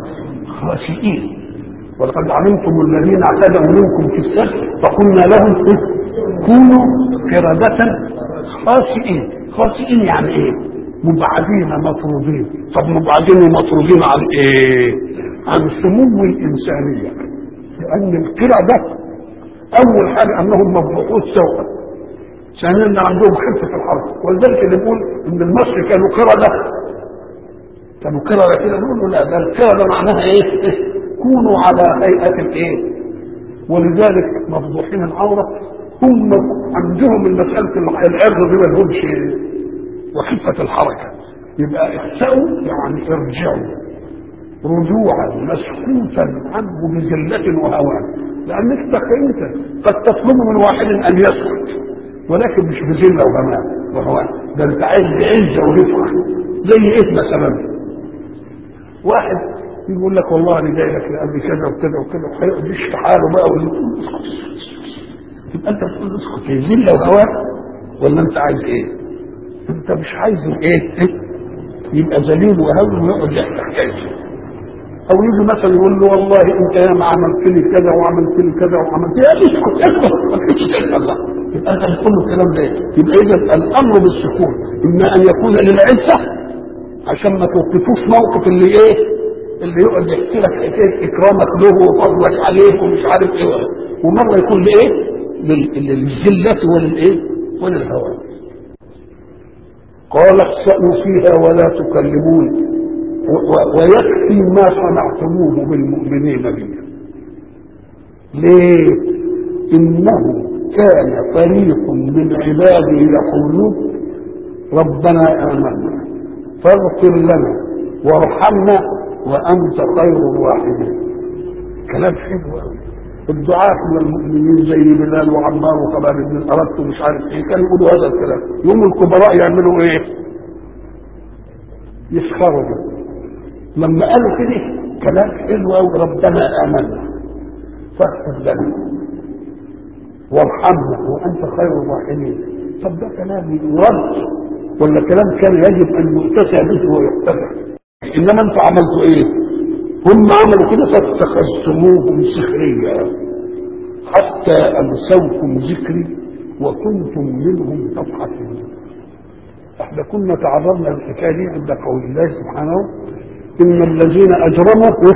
خاسئين ولقد علمتم الذين اعتدوا منكم في السبت فقلنا لهم ايه؟ كونوا قردة خاسئين. خاسئين يعني ايه؟ مبعدين مطرودين. طب مبعدين ومطرودين عن ايه؟ عن سمو الانسانيه. لان القردة اول حاجه انهم مبعوث سوءا، ثانيا ان عندهم خفه الحركه. ولذلك اللي بيقول ان المصري كانوا قردة كانوا قردة كده، نقول له لا، ده القردة معناها ايه؟ كونوا على هيئه الايه؟ ولذلك مفضوحين العوره. هم عندهم المسألة العرض دي ما لهمش وخفة الحركة. يبقى اخسأوا يعني ارجعوا رجوعا مسكوتا عنه بذلة وهوان. لأنك انت قد تطلب من واحد أن يسكت ولكن مش بذلة وهوان وهوان، ده انت عايز بعزة ورفعة. زي ايه مثلا؟ واحد يقول لك والله انا جاي لك لأبي كذا وكذا وكذا وهيقعد يشفي حاله بقى ويقول تبقى انت بتقول اسكت ذله وهوان ولا انت عايز ايه؟ انت مش عايز ايه؟ يبقى ذليل وهوان ويقعد يحكي حكايته. او يجي مثلا يقول له والله انت يا ما عملت لي كذا وعملت لي كذا وعملت لي، اسكت اسكت ما تسكتش الله. يبقى انت بتقول له الكلام ده. يبقى اذا الامر بالسكون اما ان يكون للعزه عشان ما توقفوش موقف اللي ايه؟ اللي يقعد يحكي لك حكايه اكرامك له وفضلك عليه ومش عارف ايه، ومره يكون لايه؟ للذلة وللايه؟ وللهوى. قال اخسأوا فيها ولا تكلمون ويكفي ما صنعتموه بالمؤمنين بي. ليه؟ إنه كان فريق من عباده يقولون ربنا آمنا فاغفر لنا وارحمنا وأنت خير الراحمين. كلام حلو قوي. الدعاة من المؤمنين زي بلال وعمار وخباب بن الأرد ومش عارف ايه كانوا يقولوا هذا الكلام. يوم الكبراء يعملوا ايه؟ يسخروا. لما قالوا كده كلام حلو قوي ربنا آمنا فاغفر لنا وارحمنا وانت خير الراحمين. طب ده كلام يرد ولا كلام كان يجب ان يتسع به ويتبع؟ انما انتوا عملتوا ايه؟ هم عملوا كده فاتخذتموهم سخريا حتى انسوكم ذكري وكنتم منهم تضحكون. احنا كنا تعرضنا للحكايه دي عند قول الله سبحانه ان الذين اجرموا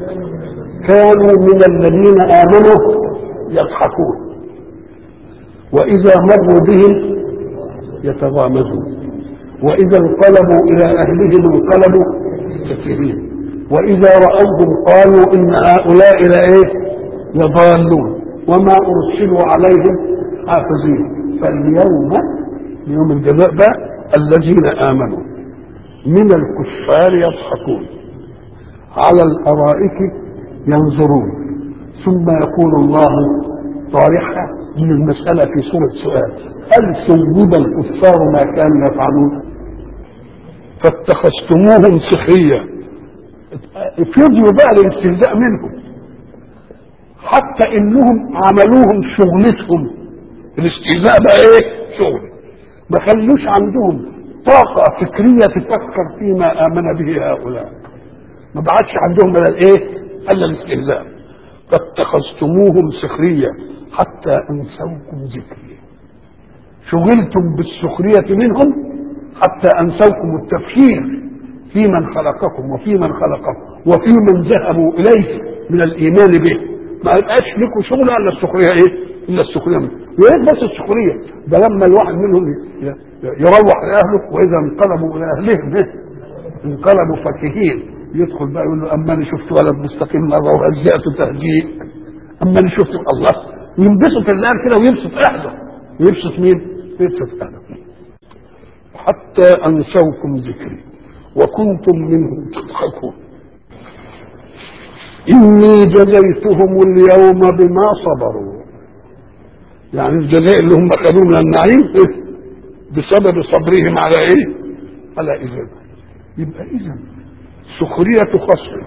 كانوا من الذين امنوا يضحكون واذا مروا بهم يتغامزون واذا انقلبوا الى اهلهم انقلبوا فكهين واذا راوهم قالوا ان هؤلاء لايه يضالون وما ارسلوا عليهم حافظين. فاليوم يوم الجزاء بقى الذين امنوا من الكفار يضحكون على الارائك ينظرون ثم يقول الله طارحا من المساله في سوره سؤال هل ثوب الكفار ما كانوا يفعلون فاتخذتموهم سخريا. افرضوا بقى الاستهزاء منهم حتى انهم عملوهم شغلتهم. الاستهزاء بقى ايه؟ شغل. ما خلوش عندهم طاقه فكريه تفكر فيما امن به هؤلاء. ما بعدش عندهم الا الايه؟ الا الاستهزاء. فاتخذتموهم سخريا حتى انسوكم ذكري. شغلتم بالسخريه منهم حتى انسوكم التفكير في من خلقكم وفي من خلقكم وفي من ذهبوا اليه من الايمان به. ما يبقاش لكم شغل الا السخريه ايه؟ الا السخريه منه. يا ريت بس السخريه ده لما الواحد منهم يروح لاهله واذا انقلبوا الى اهلهم انقلبوا فكهين. يدخل بقى يقول له اما انا شفت ولد مستقيم مره وهزأته تهجيء. اما انا شفت الله ينبسط الله كده ويبسط اهله. يبسط مين؟ يبسط اهله. حتى انسوكم ذكري وكنتم منهم تضحكون. إني جزيتهم اليوم بما صبروا. يعني الجزاء اللي هم خدوه من النعيم إيه؟ بسبب صبرهم على ايه؟ على إذن. يبقى إذن سخرية خصم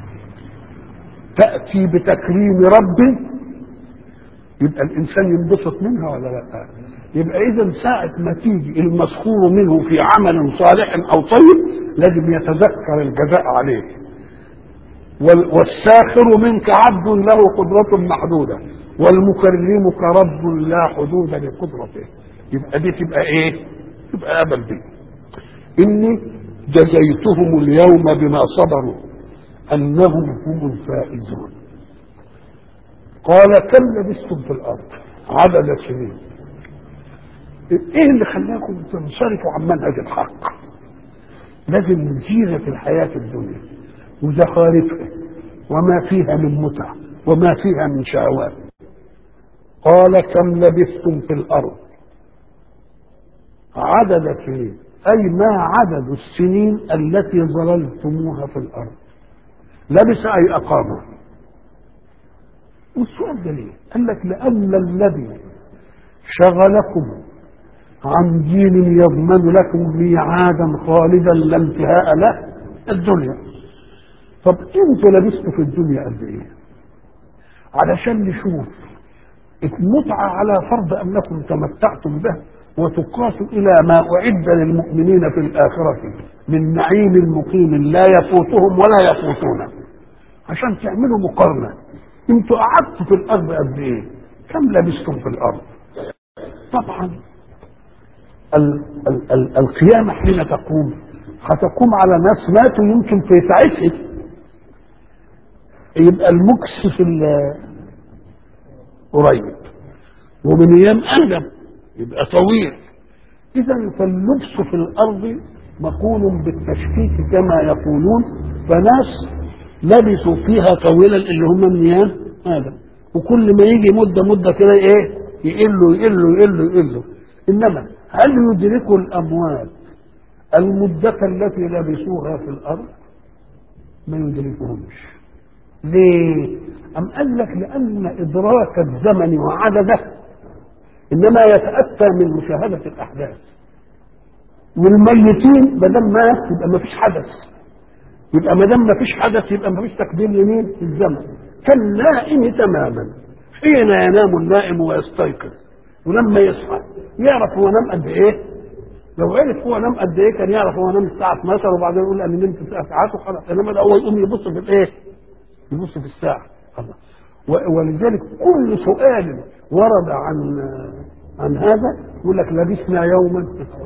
تأتي بتكريم رب يبقى الإنسان ينبسط منها ولا لا؟ يبقى إذن ساعة ما تيجي المسخور منه في عمل صالح أو طيب لازم يتذكر الجزاء عليه. والساخر منك عبد له قدرة محدودة والمكرمك رب لا حدود لقدرته. يبقى دي تبقى ايه؟ تبقى ابل دي. اني جزيتهم اليوم بما صبروا انهم هم الفائزون. قال كم لبثتم في الارض عدد سنين. ايه اللي خلاكم تنصرفوا عن منهج الحق؟ لازم زينة الحياة الدنيا وزخارفها وما فيها من متع وما فيها من شهوات. قال كم لبثتم في الارض عدد سنين اي ما عدد السنين التي ظللتموها في الارض. لبث اي اقامه. والسؤال ده ليه؟ قال لك لان الذي شغلكم عن دين يضمن لكم ميعادا خالدا لا انتهاء له الدنيا. طب انتوا لبستوا في الدنيا قد ايه؟ علشان نشوف المتعه على فرض انكم تمتعتم به وتقاس الى ما اعد للمؤمنين في الاخره من نعيم مقيم لا يفوتهم ولا يفوتونه. عشان تعملوا مقارنه انتوا قعدتوا في الارض قد ايه؟ كم لبستم في الارض؟ طبعا ال ال ال القيامه حين تقوم هتقوم على ناس ماتوا يمكن في ساعتها. يبقى المكس في قريب ومن ايام ادم يبقى طويل. اذا فاللبس في الارض مقول بالتشكيك كما يقولون. فناس لبثوا فيها طويلا اللي هم من ايام ادم وكل ما يجي مده مده كده ايه يقلوا يقلوا يقلوا يقلوا. انما هل يدرك الاموات المده التي لبثوها في الارض؟ ما يدركهمش. ليه؟ أم قال لك لأن إدراك الزمن وعدده إنما يتأتى من مشاهدة الأحداث. والميتين ما دام مات يبقى ما فيش حدث، يبقى ما دام ما فيش حدث يبقى ما فيش تقديم يمين في الزمن. كالنائم تماما، حين ينام النائم ويستيقظ ولما يصحى يعرف هو نام قد إيه. لو عرف هو نام قد إيه كان يعرف هو نام الساعة اثناشر وبعدين يقول أنا نمت تسع ساعات وخلاص. إنما هو يقوم يبص في الإيه؟ يبص في الساعة. الله. ولذلك كل سؤال ورد عن عن هذا يقول لك لبسنا يوما،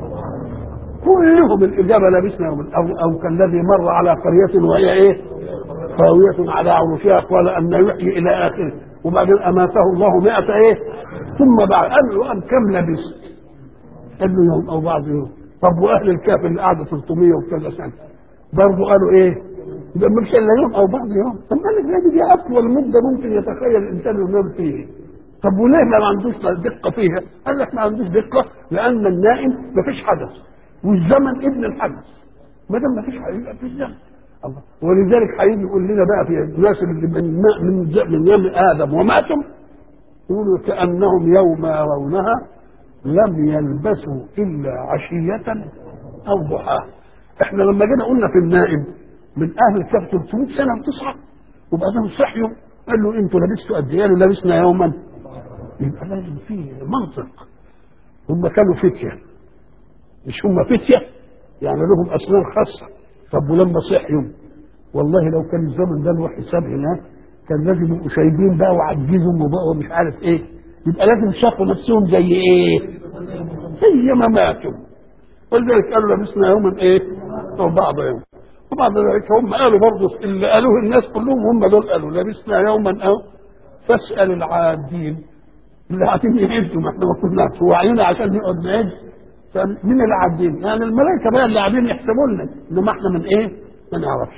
كلهم الإجابة لبسنا يوما. أو أو كالذي مر على قرية وهي إيه؟ خاوية على عروشها قال أن يحيي إلى آخره وبعدين أماته الله مئة إيه؟ ثم بعد قال له كم لبست؟ قال له يوم أو بعض يوم. طب وأهل الكهف اللي قعدوا ثلاثمائة وكذا سنة برضه قالوا إيه؟ يبقى مش الا يوم او بعض يوم. طب قال لك دي اطول مده ممكن يتخيل الانسان ينام فيه. طب وليه ما عندوش دقه فيها؟ قال لك ما عندوش دقه لان النائم ما فيش حدث والزمن ابن الحدث. ما دام ما فيش حدث يبقى في زمن. الله. ولذلك هيجي يقول لنا بقى في الناس اللي من من من يوم ادم وماتم يقولوا كانهم يوم يرونها لم يلبثوا الا عشيه او ضحاها. احنا لما جينا قلنا في النائم من اهل الكهف ثلاثمائة سنه بتصحى وبعدين صحيوا قال له انتوا لبستوا قد ايه؟ لبسنا يوما. يبقى لازم فيه منطق. هم كانوا فتيه، مش هم فتيه يعني لهم اسنان خاصه. طب ولما صحيوا والله لو كان الزمن ده له حساب هناك كان لازم يبقوا شايبين بقى وعجزهم وبقوا مش عارف ايه. يبقى لازم شافوا نفسهم زي ايه؟ زي ما ماتوا. ولذلك قالوا لبسنا يوما ايه؟ او بعض يوم. وبعد ذلك هم قالوا برضه اللي قالوه الناس كلهم هم دول قالوا لبسنا يوما او فاسال العادين اللي قاعدين يعدوا. ما احنا ما كناش واعيين عشان نقعد نعد. فمن العادين يعني الملائكه بقى اللي قاعدين يحسبوا لنا انما احنا من ايه؟ ما نعرفش.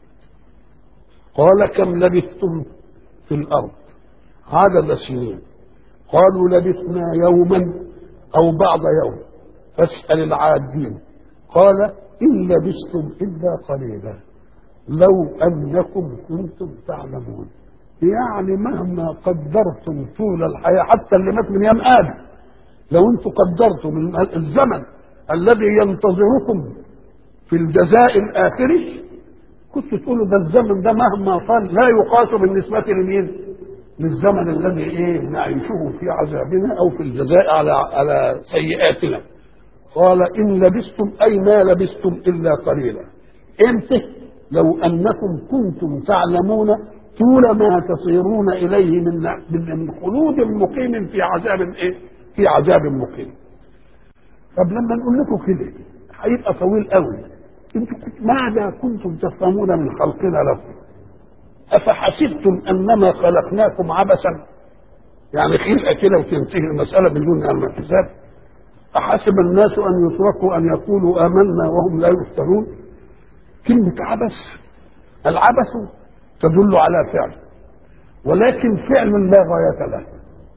قال كم لبثتم في الارض عدد سنين قالوا لبثنا يوما او بعض يوم فاسال العادين قال إن لبثتم إلا قليلا لو أنكم كنتم تعلمون. يعني مهما قدرتم طول الحياة حتى اللي مات من يوم آدم لو أنتم قدرتم الزمن الذي ينتظركم في الجزاء الآخري كنت تقولوا ده الزمن ده مهما طال لا يقاس بالنسبة لمين؟ للزمن الذي إيه نعيشه في عذابنا أو في الجزاء على على سيئاتنا. قال إن لبستم أي ما لبستم إلا قليلا. إمتى؟ لو أنكم كنتم تعلمون طول ما تصيرون إليه من من خلود مقيم في عذاب إيه؟ في عذاب مقيم. طب لما نقول لكم كده هيبقى طويل قوي. انتم ماذا كنتم تفهمون من خلقنا لكم؟ أفحسبتم أنما خلقناكم عبثا؟ يعني خلقة كده وتنتهي المسألة بدون علم حساب. أحسب الناس أن يتركوا أن يقولوا آمنا وهم لا يفتنون. كلمة عبث، العبث تدل على فعل ولكن فعل لا غاية له.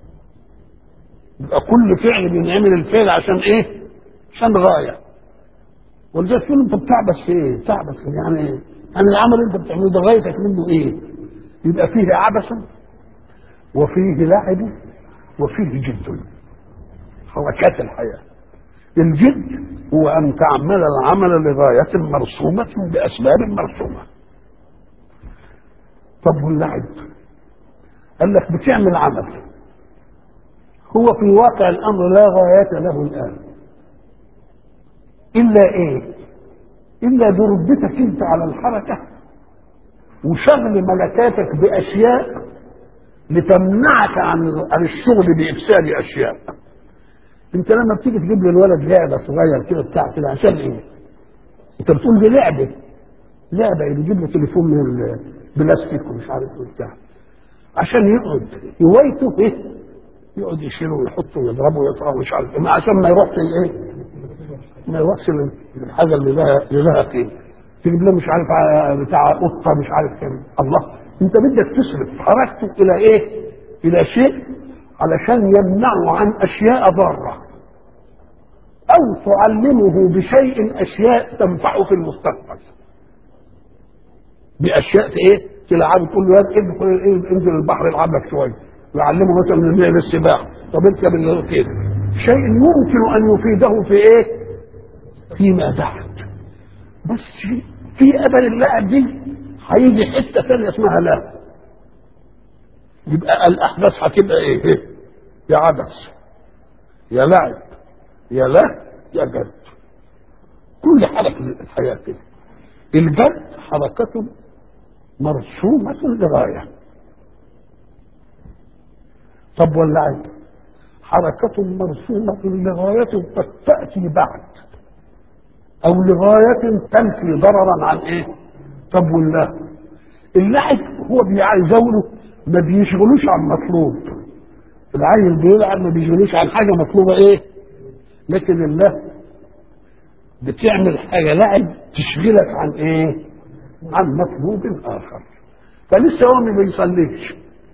يبقى كل فعل بينعمل الفعل عشان إيه؟ عشان غاية. ولذلك تقول أنت بتعبث في إيه؟ تعبث يعني إيه؟ يعني العمل اللي أنت بتعمله ده غايتك منه إيه؟ يبقى فيه عبث وفيه لعب وفيه جد. حركات الحياة. الجد هو أن تعمل العمل لغاية مرسومة بأسباب مرسومة. طب واللعب؟ قال لك بتعمل عمل هو في واقع الأمر لا غاية له الآن إلا إيه؟ إلا بربتك أنت على الحركة وشغل ملكاتك بأشياء لتمنعك عن عن الشغل بإفساد أشياء. انت لما بتيجي تجيب للولد لعبه صغير كده بتاع كده عشان ايه؟ انت بتقول دي لعبه لعبه اللي يجيب له تليفون من البلاستيك ومش عارف ايه بتاع عشان يقعد هوايته ايه؟ يقعد يشيله ويحطه ويضربه ويقطعه ومش عارف ايه عشان ما يروحش الايه؟ ما يروحش للحاجه اللي لها اللي لها قيمه. تجيب له مش عارف بتاع قطه مش عارف كام. الله، انت بدك تصرف حركته الى ايه؟ الى شيء علشان يمنعه عن اشياء ضاره، او تعلمه بشيء اشياء تنفعه في المستقبل، باشياء ايه تلعب، تقول له يا ادخل انزل البحر العب لك شويه، يعلمه مثلا السباحه، طب اركب كده، شيء يمكن ان يفيده في ايه فيما بعد. بس في ابد اللاعب دي هيجي حته ثانيه اسمها لا، يبقى الاحداث هتبقى ايه؟ يا عبث يا لعب يا لا يا جد. كل حركه الحياه كده، الجد حركه مرسومه لغايه، طب واللعب حركه مرسومه لغايه قد تاتي بعد، او لغايه تنفي ضررا عن ايه. طب والله اللعب هو بيعزوله ما بيشغلوش عن مطلوب، العيل بيلعب ما بيشغلوش عن حاجه مطلوبه ايه، لكن الله بتعمل حاجه لعب تشغلك عن ايه، عن مطلوب اخر. فلسه هو ما بيصليش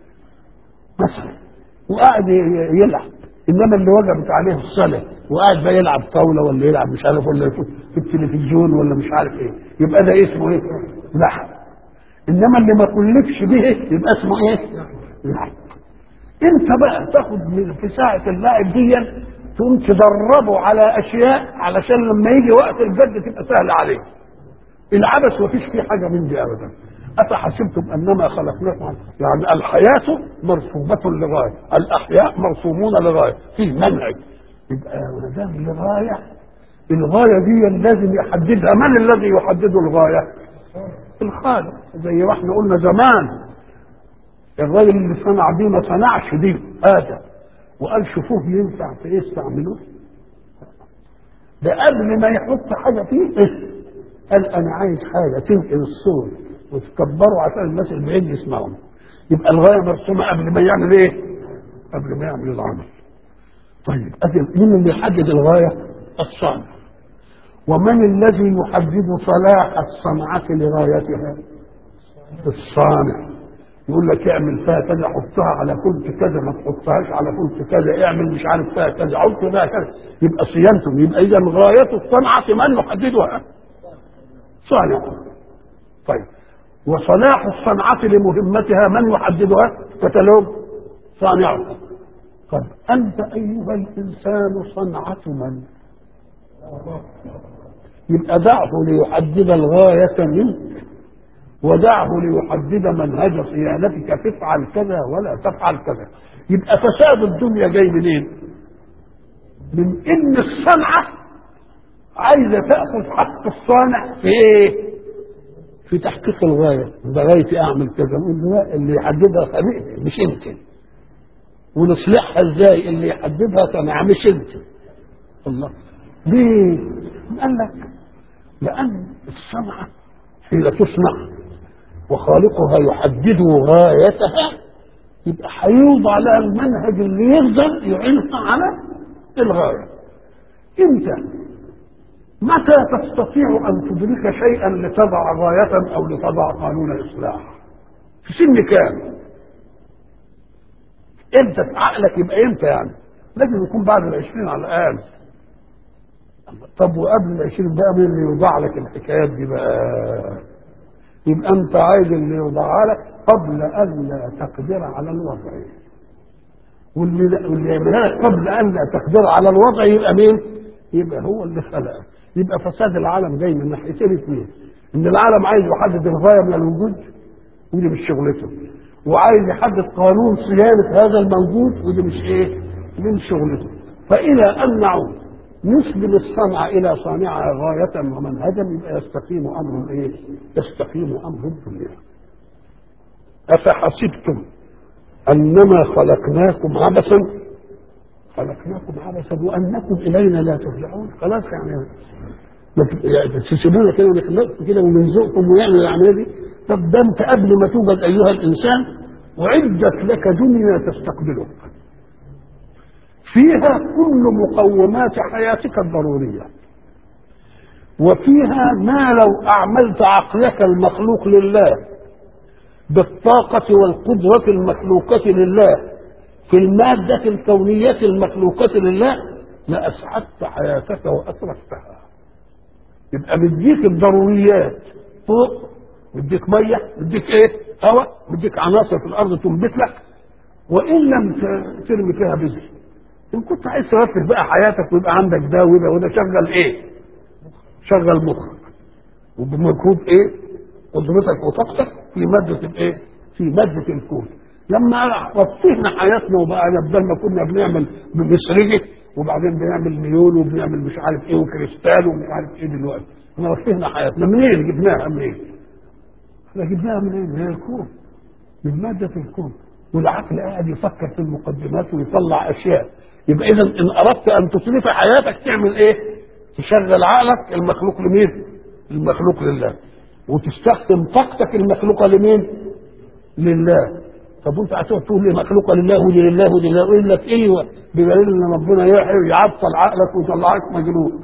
مثلا وقاعد يلعب، انما اللي وجبت عليه الصلاه وقاعد بقى يلعب طاوله ولا يلعب مش عارف ولا في التلفزيون ولا مش عارف ايه، يبقى ده اسمه ايه؟ لعب. انما اللي ما كلفش به يبقى اسمه ايه؟ لعب. انت بقى تاخد من في ساعه اللعب دي تقوم تدربه على اشياء علشان لما يجي وقت الجد تبقى سهله عليه. العبث ما فيش فيه حاجه من دي ابدا. افحسبتم انما خلقناكم، يعني الحياه مرسومه لغايه، الاحياء مرسومون لغايه، في منهج. يبقى ما دام لغايه، الغايه دي لازم يحددها. من الذي يحدد الغايه؟ الخالق. زي ما احنا قلنا زمان الراجل اللي صنع دي ما صنعش دي ادم وقال شوفوه ينفع في ايه استعملوه، ده قبل ما يحط حاجه فيه إيه؟ قال انا عايز حاجه تنقل الصوت وتكبره عشان الناس اللي بعيد يسمعوا. يبقى الغايه مرسومه قبل ما يعمل ايه؟ قبل ما يعمل العمل. طيب اجل مين اللي يحدد الغايه؟ الصانع. ومن الذي يحدد صلاح الصنعه لغايتها؟ الصانع. يقول لك اعمل فيها كذا، حطها على فلك كذا، ما تحطهاش على فلك كذا، اعمل مش عارف فيها كذا، حط فيها كذا، يبقى صيانته. يبقى اذا غايه الصنعه من يحددها؟ صانع. طيب وصلاح الصنعه لمهمتها من يحددها؟ كتالوج صانعها. طب انت ايها الانسان صنعه من؟ يبقى دعه ليحدد الغايه منك، ودعه ليحدد منهج صيانتك، تفعل كذا ولا تفعل كذا. يبقى فساد الدنيا جاي منين؟ من ان الصنعه عايزه تاخذ حق الصانع في ايه؟ في تحقيق الغايه. بغايتي اعمل كذا، لا، اللي يحددها خليقتي مش انت. ونصلحها ازاي؟ اللي يحددها صنع مش انت. الله. ليه؟ قال لك لان الصنعه حين تصنع وخالقها يحدد غايتها، يبقى هيوضع لها المنهج اللي يقدر يعينها على الغايه. انت متى تستطيع ان تدرك شيئا لتضع غايه او لتضع قانون اصلاح؟ في سن كام؟ امتى عقلك يبقى امتى؟ يعني لازم يكون بعد العشرين على الاقل. طب وقبل العشرين بقى مين اللي يوضع لك الحكايات دي بقى؟ يبقى انت عايز اللي يوضعها لك قبل ان لا تقدر على الوضع، واللي يعملها لك قبل ان لا تقدر على الوضع يبقى مين؟ يبقى هو اللي خلقك. يبقى فساد العالم جاي من ناحيتين اثنين، ان العالم عايز يحدد الغايه من الوجود ودي مش شغلته، وعايز يحدد قانون صيانه هذا الموجود ودي مش ايه؟ من شغلته. فالى ان نعود نسلم الصنعة إلى صانعها غاية ومنهجا يبقى يستقيم أمر إيه؟ يستقيم أمر الدنيا. أفحسبتم أنما خلقناكم عبثا خلقناكم عبثا وأنكم إلينا لا ترجعون. خلاص يعني يعني تسيبونا كده ونخلقكم كده وننزقكم ونعمل العملية دي؟ طب ده أنت قبل ما توجد أيها الإنسان وعدت لك دنيا تستقبلك فيها كل مقومات حياتك الضرورية، وفيها ما لو أعملت عقلك المخلوق لله بالطاقة والقدرة المخلوقة لله في المادة الكونية المخلوقة لله لأسعدت حياتك وأسرفتها. يبقى مديك الضروريات فوق، مديك مية، مديك ايه؟ هواء، مديك عناصر في الأرض تنبت لك، وإن لم ترمي فيها بذر. إن كنت عايز ترتب بقى حياتك ويبقى عندك ده وده وده، شغل ايه؟ شغل مخك وبمجهود ايه؟ قدرتك وطاقتك في مادة الايه؟ في مادة الكون. لما وفينا حياتنا وبقى بدل ما كنا بنعمل بمسرجة وبعدين بنعمل ميول وبنعمل مش عارف ايه وكريستال ومش عارف ايه، دلوقتي احنا وفينا حياتنا منين؟ جبناها منين؟ احنا جبناها منين؟ من الكون، من مادة الكون. والعقل قاعد يفكر في المقدمات ويطلع اشياء. يبقى اذا ان اردت ان تصرف حياتك تعمل ايه؟ تشغل عقلك المخلوق لمين؟ المخلوق لله. وتستخدم طاقتك المخلوقه لمين؟ لله. طب وانت هتقعد تقول لي مخلوقه لله ولله ولله ويقول لك ايوه، بدليل ان ربنا يعطل عقلك ويطلعك مجنون،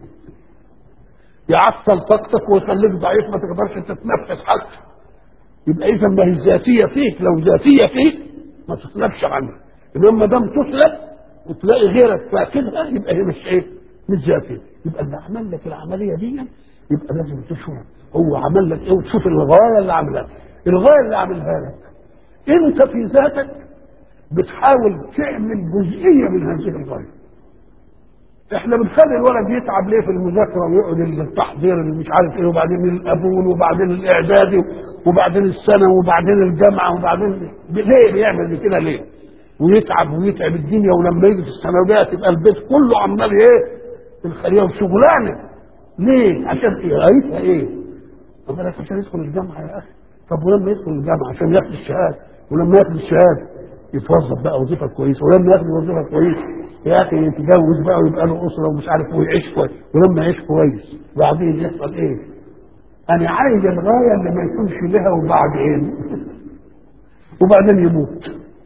يعطل طاقتك ويخليك ضعيف ما تقدرش تتنفس حتى. يبقى اذا ما هي ذاتيه فيك، لو ذاتيه فيك ما تسلبش عنها. انما ما دام تسلب وتلاقي غيرك فاقدها يبقى هي مش ايه؟ مش ذاتيه. يبقى اللي عمل لك العمليه دي يبقى لازم تشوف هو عمل لك ايه، وتشوف الغايه اللي عملها. الغايه اللي عملها لك انت في ذاتك بتحاول تعمل جزئيه من هذه الغايه. احنا بنخلي الولد يتعب ليه في المذاكره ويقعد التحضير اللي مش عارف ايه، وبعدين الابول وبعدين الاعدادي وبعدين السنه وبعدين الجامعه وبعدين ليه بيعمل كده ليه؟ ويتعب ويتعب الدنيا، ولما يجي في الثانويات يبقى البيت كله عمال ايه؟ الخليه وشغلانه. ليه؟ عشان ايه؟ غايتها ايه؟ طب لك عشان يدخل الجامعه يا اخي. طب ولما يدخل الجامعه عشان ياخد الشهاده، ولما ياخد الشهاده يتوظف بقى وظيفه كويسه، ولما ياخد وظيفه كويسه يا اخي يتجوز بقى ويبقى له اسره ومش عارف ويعيش كويس، ولما يعيش كويس بعدين يحصل ايه؟ انا عايز الغايه اللي ما يكونش لها وبعدين وبعدين يموت.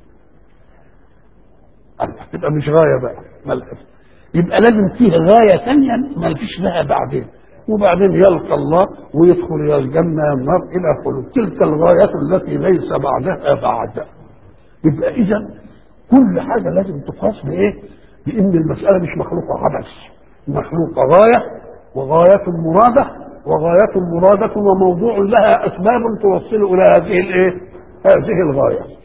تبقى مش غايه بقى ملحظ. يبقى لازم فيه غايه ثانيه ما فيش لها بعدين، وبعدين يلقى الله ويدخل الى الجنه يا النار الى خلود. تلك الغايه التي ليس بعدها بعد. يبقى اذا كل حاجه لازم تقاس بايه؟ بان المساله مش مخلوقه عبث، مخلوقه غايه وغايه مراده وغايه مراده وموضوع لها اسباب توصل الى هذه الايه؟ هذه الغايه.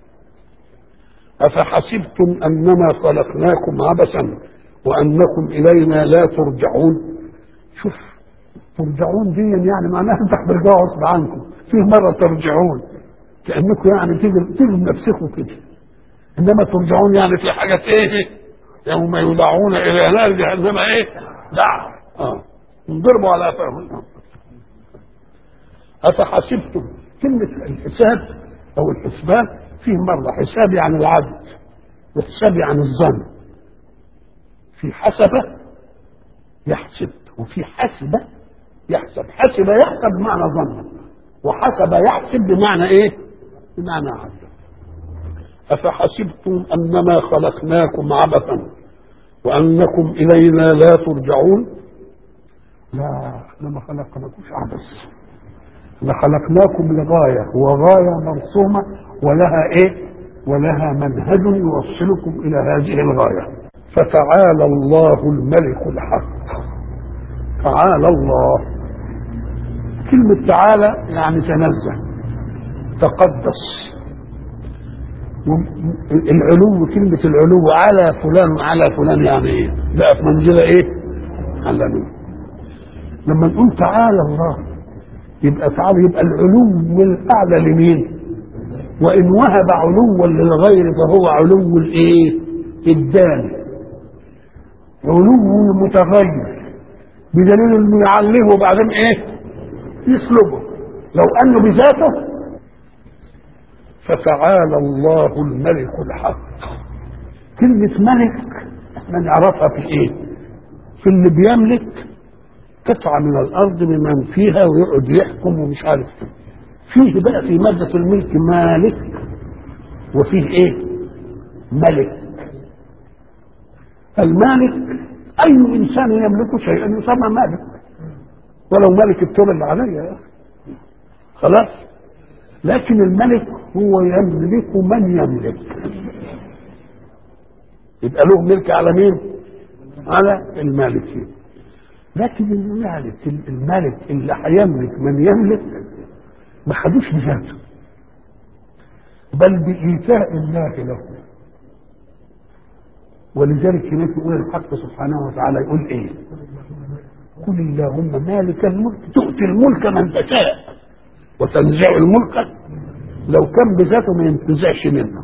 افحسبتم انما خلقناكم عبثا وانكم الينا لا ترجعون. شوف ترجعون دي يعني معناها انتوا هترجعوا غصب عنكم، في مره ترجعون كانكم يعني تيجوا تيجوا بنفسكم كده، انما ترجعون يعني في حاجه ايه؟ يوم يدعون الى نار جهنم ايه؟ دع اه انضربوا على افواههم. افحسبتم، كلمه الحساب او الحسبان فيه مره حساب يعني العدل وحساب يعني الظن. في حسبه يحسب وفي حسبه يحسب. حسب يحسب بمعنى ظن، وحسب يحسب بمعنى ايه؟ بمعنى عدل. افحسبتم انما خلقناكم عبثا وانكم الينا لا ترجعون. لا احنا ما خلقناكمش عبث، احنا خلقناكم لغايه، وغايه مرسومه ولها ايه؟ ولها منهج يوصلكم الى هذه الغايه. فتعالى الله الملك الحق. تعالى الله، كلمة تعالى يعني تنزه تقدس. العلو، كلمة العلو على فلان على فلان يعني ايه؟ بقى في منزلة ايه؟ على. لما نقول تعالى الله يبقى تعالى، يبقى العلو الأعلى لمين؟ وإن وهب علوا للغير فهو علو الايه؟ الدال. علو متغير بدليل انه يعليه وبعدين ايه؟ يسلبه. لو انه بذاته فتعالى الله الملك الحق. كلمة ملك احنا نعرفها في ايه؟ في اللي بيملك قطعة من الارض بمن فيها ويقعد يحكم ومش عارف. فيه بقى في مادة الملك مالك وفيه ايه؟ ملك. المالك اي انسان يملك شيئا يسمى مالك، ولو ملك التوب اللي عليا يا اخي خلاص. لكن الملك هو يملك من يملك. يبقى له ملك على مين؟ على المالكين. لكن المالك المالك اللي هيملك من يملك ما خدوش بذاته، بل بإيتاء الله له. ولذلك هناك يقول الحق سبحانه وتعالى يقول ايه؟ قل اللهم مالك الملك تؤتي الملك من تشاء وتنزع الملك. لو كان بذاته ما ينتزعش منه.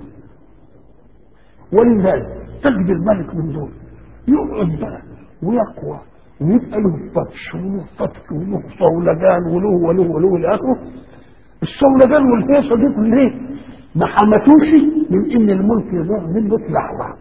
ولذلك تجد الملك من دول يقعد بقى ويقوى ويبقى له بطش وله فتك وله صولجان وله وله وله الى اخره. الصولجان والهيصه دي ليه؟ ما حمتوش من ان الملك يضيع منه في لحظه.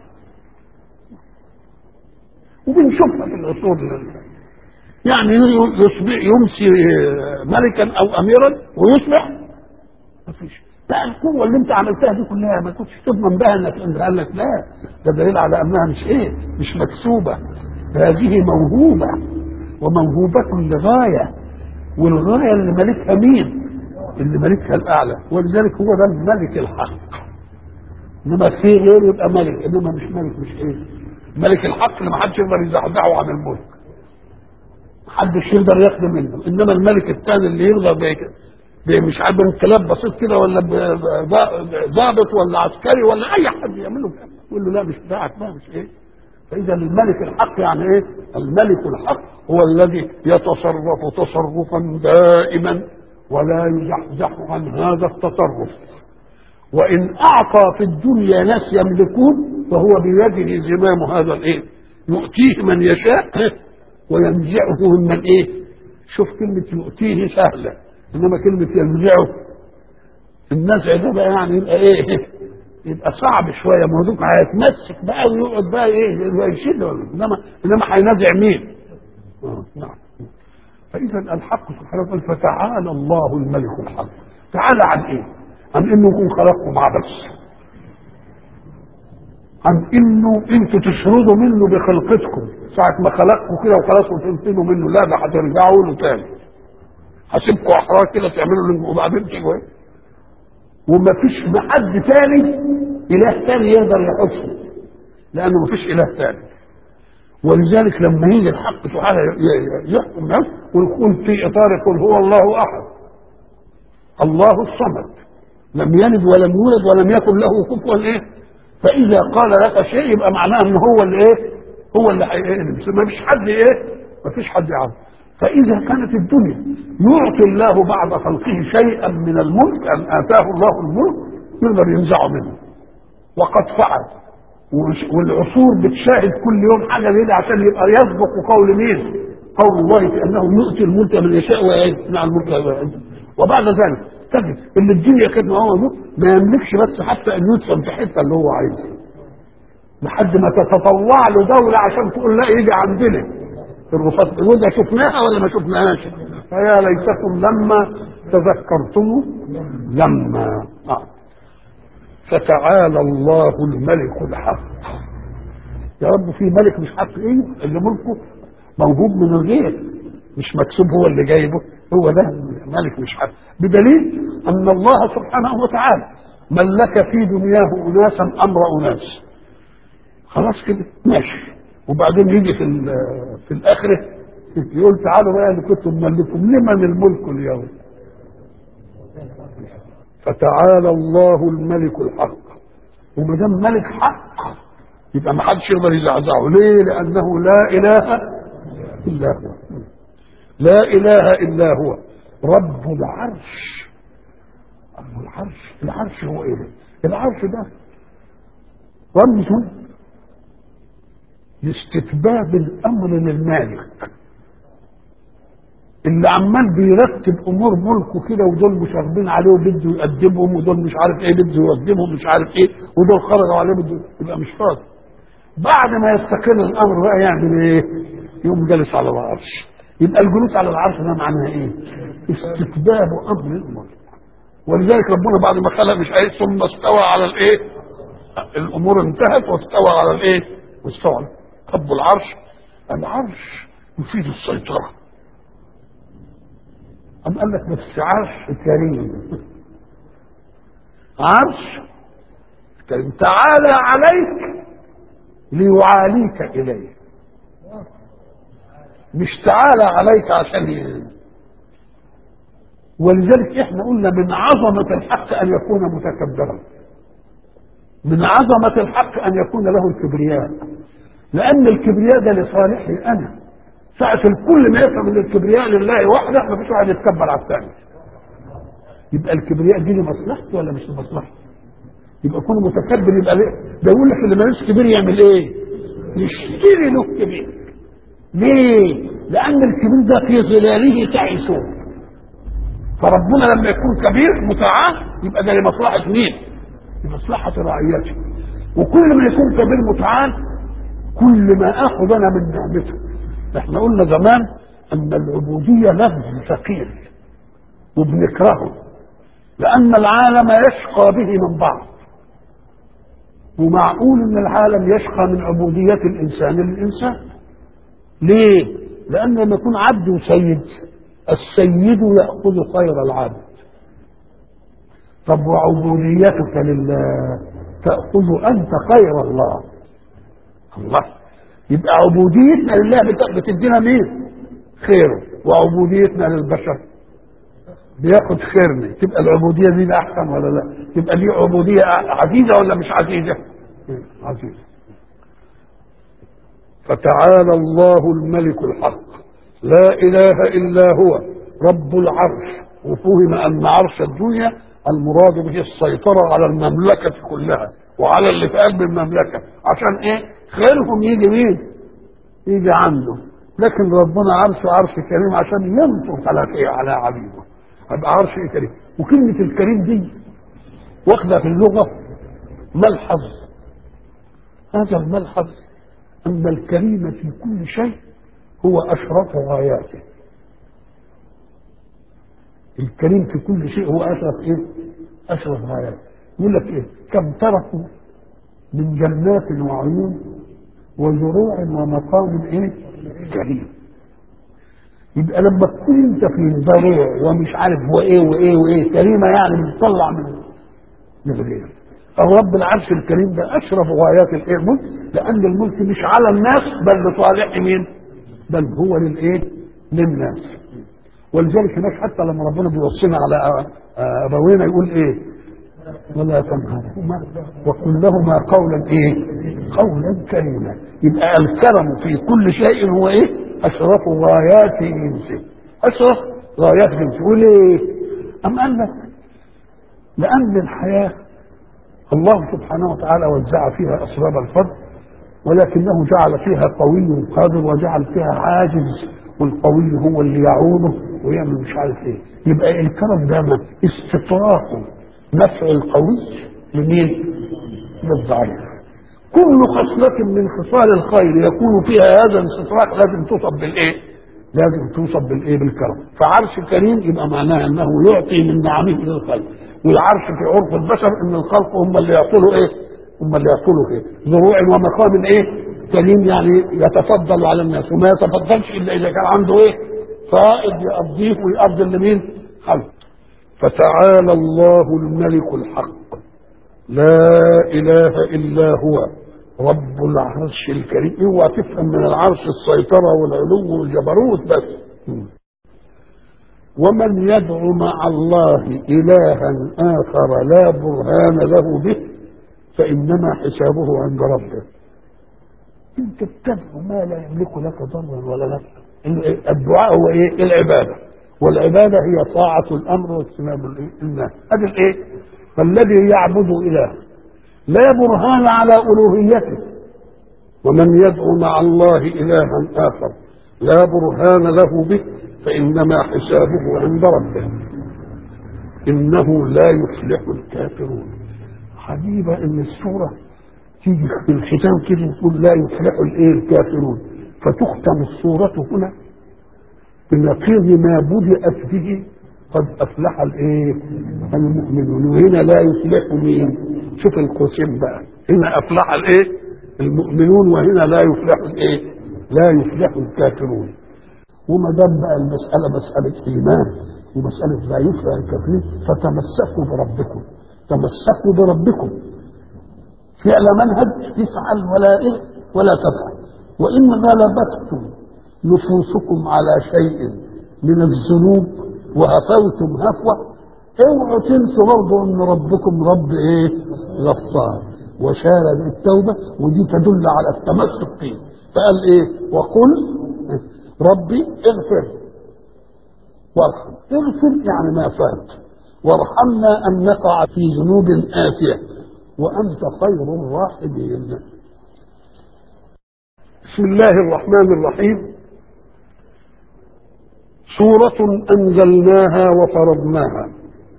وبنشوفها في العصور يعني يصبح يمسي ملكا او اميرا ويصبح ما فيش. بقى القوه اللي انت عملتها دي كلها ما كنتش تضمن بها انك انت قال لك لا، ده دليل على انها مش ايه؟ مش مكسوبه. هذه موهوبه وموهوبه لغايه، والغايه اللي مالكها مين؟ اللي مالكها الاعلى. ولذلك هو ده الملك الحق. انما في غيره يبقى ملك، انما مش ملك. مش ايه؟ ملك الحق اللي ما حدش يقدر يزعزعه عن الملك، محدش يقدر ياخد منه. انما الملك الثاني اللي يرضى مش عارف انقلاب بسيط كده ولا ضابط ولا عسكري ولا اي حد يعمله يقول له لا مش بتاعك بقى مش ايه. فاذا الملك الحق يعني ايه؟ الملك الحق هو الذي يتصرف تصرفا دائما ولا يزحزح عن هذا التصرف. وان اعطى في الدنيا ناس يملكون فهو بيده زمام هذا الايه؟ يؤتيه من يشاء وينزعه ممن ايه؟ شوف كلمه يؤتيه سهله، انما كلمه ينزعه النزع ده بقى يعني يبقى ايه؟ يبقى صعب شويه. موضوع هيتمسك بقى ويقعد بقى ايه؟ يشد ولا انما انما هينزع مين؟ اه نعم. فاذا الحق سبحانه وتعالى فتعالى الله الملك الحق. تعالى عن ايه؟ عن انه يكون خلقكم عبث، عن انه انتوا تشردوا منه بخلقتكم ساعه ما خلقكم كده وخلاص وتنتهوا منه. لا، ده هترجعوا له تاني. هسيبكم احرار كده تعملوا اللي وبعدين تيجوا ايه؟ وما فيش حد تاني اله تاني يقدر يحصه، لانه ما فيش اله تاني. ولذلك لما يجي الحق سبحانه يحكم نفسه ويكون في اطار يقول هو الله احد الله الصمد لم يلد ولم يولد ولم يكن له كفوا ايه. فاذا قال لك شيء يبقى معناه ان هو اللي ايه؟ هو اللي هيقلب. ما فيش حد ايه؟ ما فيش حد يعرف. فإذا كانت الدنيا يعطي الله بعد خلقه شيئا من الملك، أن آتاه الله الملك يقدر ينزعه منه، وقد فعل. والعصور بتشاهد كل يوم حاجة زي عشان يبقى يسبق قول مين؟ قول الله في أنه يؤتي الملك من يشاء ويمنع الملك ويعز. وبعد ذلك تجد إن الدنيا كانت معاه ما يملكش بس حتى أن يدفن في حتة اللي هو عايزها لحد ما تتطوع له دولة عشان تقول لا يجي عندنا الرفات. وده شفناها ولا ما شفناهاش؟ فيا ليتكم لما تذكرتم لما آه. فتعالى الله الملك الحق. يا رب في ملك مش حق ايه؟ اللي ملكه موجود من الغير مش مكسوب هو اللي جايبه، هو ده ملك مش حق. بدليل ان الله سبحانه وتعالى ملك في دنياه اناسا امر اناس خلاص كده ماشي، وبعدين يجي في في الاخره يقول تعالوا بقى اللي كنتم مملكم لمن الملك اليوم. فتعالى الله الملك الحق. وما دام ملك حق يبقى ما حدش يقدر يزعزعه. ليه؟ لانه لا اله الا هو. لا اله الا هو رب العرش. رب العرش. العرش هو ايه؟ العرش ده رمز لاستتباب الامر للمالك اللي عمال بيرتب امور ملكه كده، ودول مش واخدين عليه وبده يقدمهم، ودول مش عارف ايه بده يقدمهم مش عارف ايه، ودول خرجوا عليه بده يبقى مش فاضي. بعد ما يستقر الامر بقى يعمل ايه؟ يقوم جالس على العرش. يبقى الجلوس على العرش ده معناه ايه؟ استتباب امر الملك. ولذلك ربنا بعد ما خلق مش عايز ثم استوى على الايه؟ الامور انتهت واستوى على الايه؟ واستوى رب العرش. العرش يفيد السيطره. أم قال لك بس عرش كريم. عرش كريم تعالى عليك ليعاليك إليه، مش تعالى عليك عشان ي... ولذلك احنا قلنا من عظمة الحق أن يكون متكبرا، من عظمة الحق أن يكون له الكبرياء، لأن الكبرياء ده لصالحي أنا. ساعة الكل ما يفهم ان الكبرياء لله وحده، ما فيش واحد يتكبر على الثاني. يبقى الكبرياء دي لمصلحته ولا مش لمصلحته؟ يبقى كونه متكبر يبقى ليه؟ ده يقول لك اللي مالوش كبير يعمل ايه؟ يشتري له كبير. ليه؟ لأن الكبير ده في ظلاله تعيشون. فربنا لما يكون كبير متعال يبقى ده لمصلحة مين؟ لمصلحة رعيته. وكل ما يكون كبير متعال كل ما اخذ انا من نعمته. احنا قلنا زمان ان العبودية لفظ ثقيل وبنكرهه، لان العالم يشقى به من بعض، ومعقول ان العالم يشقى من عبودية الانسان للانسان. ليه؟ لان لما يكون عبد وسيد، السيد يأخذ خير العبد. طب وعبوديتك لله تأخذ انت خير الله. الله، يبقى عبوديتنا لله بتدينا مين؟ خيره، وعبوديتنا للبشر بياخد خيرنا. تبقى العبوديه دي احسن ولا لا؟ تبقى دي عبوديه عزيزه ولا مش عزيزه؟ عزيزه. فتعالى الله الملك الحق لا اله الا هو رب العرش. وفهم ان عرش الدنيا المراد به السيطره على المملكه كلها وعلى اللي في قلب المملكه، عشان ايه؟ خيرهم يجي مين؟ يجي عنده. لكن ربنا عرشه عرش كريم عشان ينطق على ايه؟ على عبيده. يبقى عرش ايه كريم. وكلمه الكريم دي واخده في اللغه ملحظ. هذا الملحظ ان الكريم في كل شيء هو اشرف غاياته. الكريم في كل شيء هو اشرف ايه؟ اشرف غاياته. يقول لك ايه؟ كم تركوا من جنات وعيون وزروع ومقام ايه؟ كريم. يبقى لما تكون انت في زروع ومش عارف هو ايه وايه وايه كريمه، يعني بتطلع من من غير. الرب العرش الكريم ده اشرف غايات الايه؟ الملك، لان الملك مش على الناس بل لصالح مين؟ بل هو للايه؟ للناس. ولذلك هناك حتى لما ربنا بيوصينا على ابوينا يقول ايه؟ ولا تنهرهما وقل لهما قولا ايه؟ قولا كريما. يبقى الكرم في كل شيء هو ايه؟ اشرف غايات جنسه. اشرف غايات جنسه. وليه؟ ام قال لك لان الحياه الله سبحانه وتعالى وزع فيها اسباب الفضل، ولكنه جعل فيها قوي قادر وجعل فيها عاجز، والقوي هو اللي يعونه ويعمل مش عارف ايه. يبقى الكرم ده استطراق نفع القوي لمين؟ للضعيف. كل خصلة من خصال الخير يكون فيها هذا الاستطراق لازم توصف بالايه؟ لازم توصف بالايه؟ بالكرم. فعرش كريم يبقى معناها انه يعطي من نعمه للخلق، والعرش في عرف البشر ان الخلق هم اللي يعطوا ايه؟ هم اللي يعطوا ايه؟ ذروع ومقام ايه؟ كريم، يعني يتفضل على الناس، وما يتفضلش الا اذا كان عنده ايه؟ فائض يقضيه ويقضي لمين؟ خلق. فتعالى الله الملك الحق لا اله الا هو رب العرش الكريم. اوعى تفهم من العرش السيطره والعلو والجبروت بس. ومن يدعو مع الله الها اخر لا برهان له به فانما حسابه عند ربه. انت بتدعو ما لا يملك لك ضرا ولا نفعا. الدعاء هو ايه؟ العباده، والعباده هي طاعه الامر واجتناب النهي. هذا الايه؟ فالذي يعبد اله لا برهان على الوهيته، ومن يدعو مع الله الها اخر لا برهان له به فانما حسابه عند ربه انه لا يفلح الكافرون. حبيبه ان السوره تيجي في الختام كده تقول لا يفلح الايه؟ الكافرون، فتختم السوره هنا بنقيض ما بدأت به قد افلح الايه؟ المؤمنون. وهنا لا يفلح مين؟ شوف القوسين بقى، هنا افلح الايه؟ المؤمنون، وهنا لا يفلح الايه؟ لا يفلح الكافرون. وما دام بقى المساله مساله ايمان ومساله لا يفلح الكافرين، فتمسكوا بربكم. تمسكوا بربكم فعل منهج تفعل ولا إيه؟ ولا تفعل. وإن غلبتكم نفوسكم على شيء من الذنوب وهفوتم هفوة، اوعوا تنسوا برضه ان ربكم رب ايه؟ غفار وشارع التوبة، ودي تدل على التمسك فيه. فقال ايه؟ وقل ربي اغفر وارحم. اغفر يعني ما فات، وارحمنا ان نقع في ذنوب آتية وانت خير الراحمين. بسم الله الرحمن الرحيم. سورة أنزلناها وفرضناها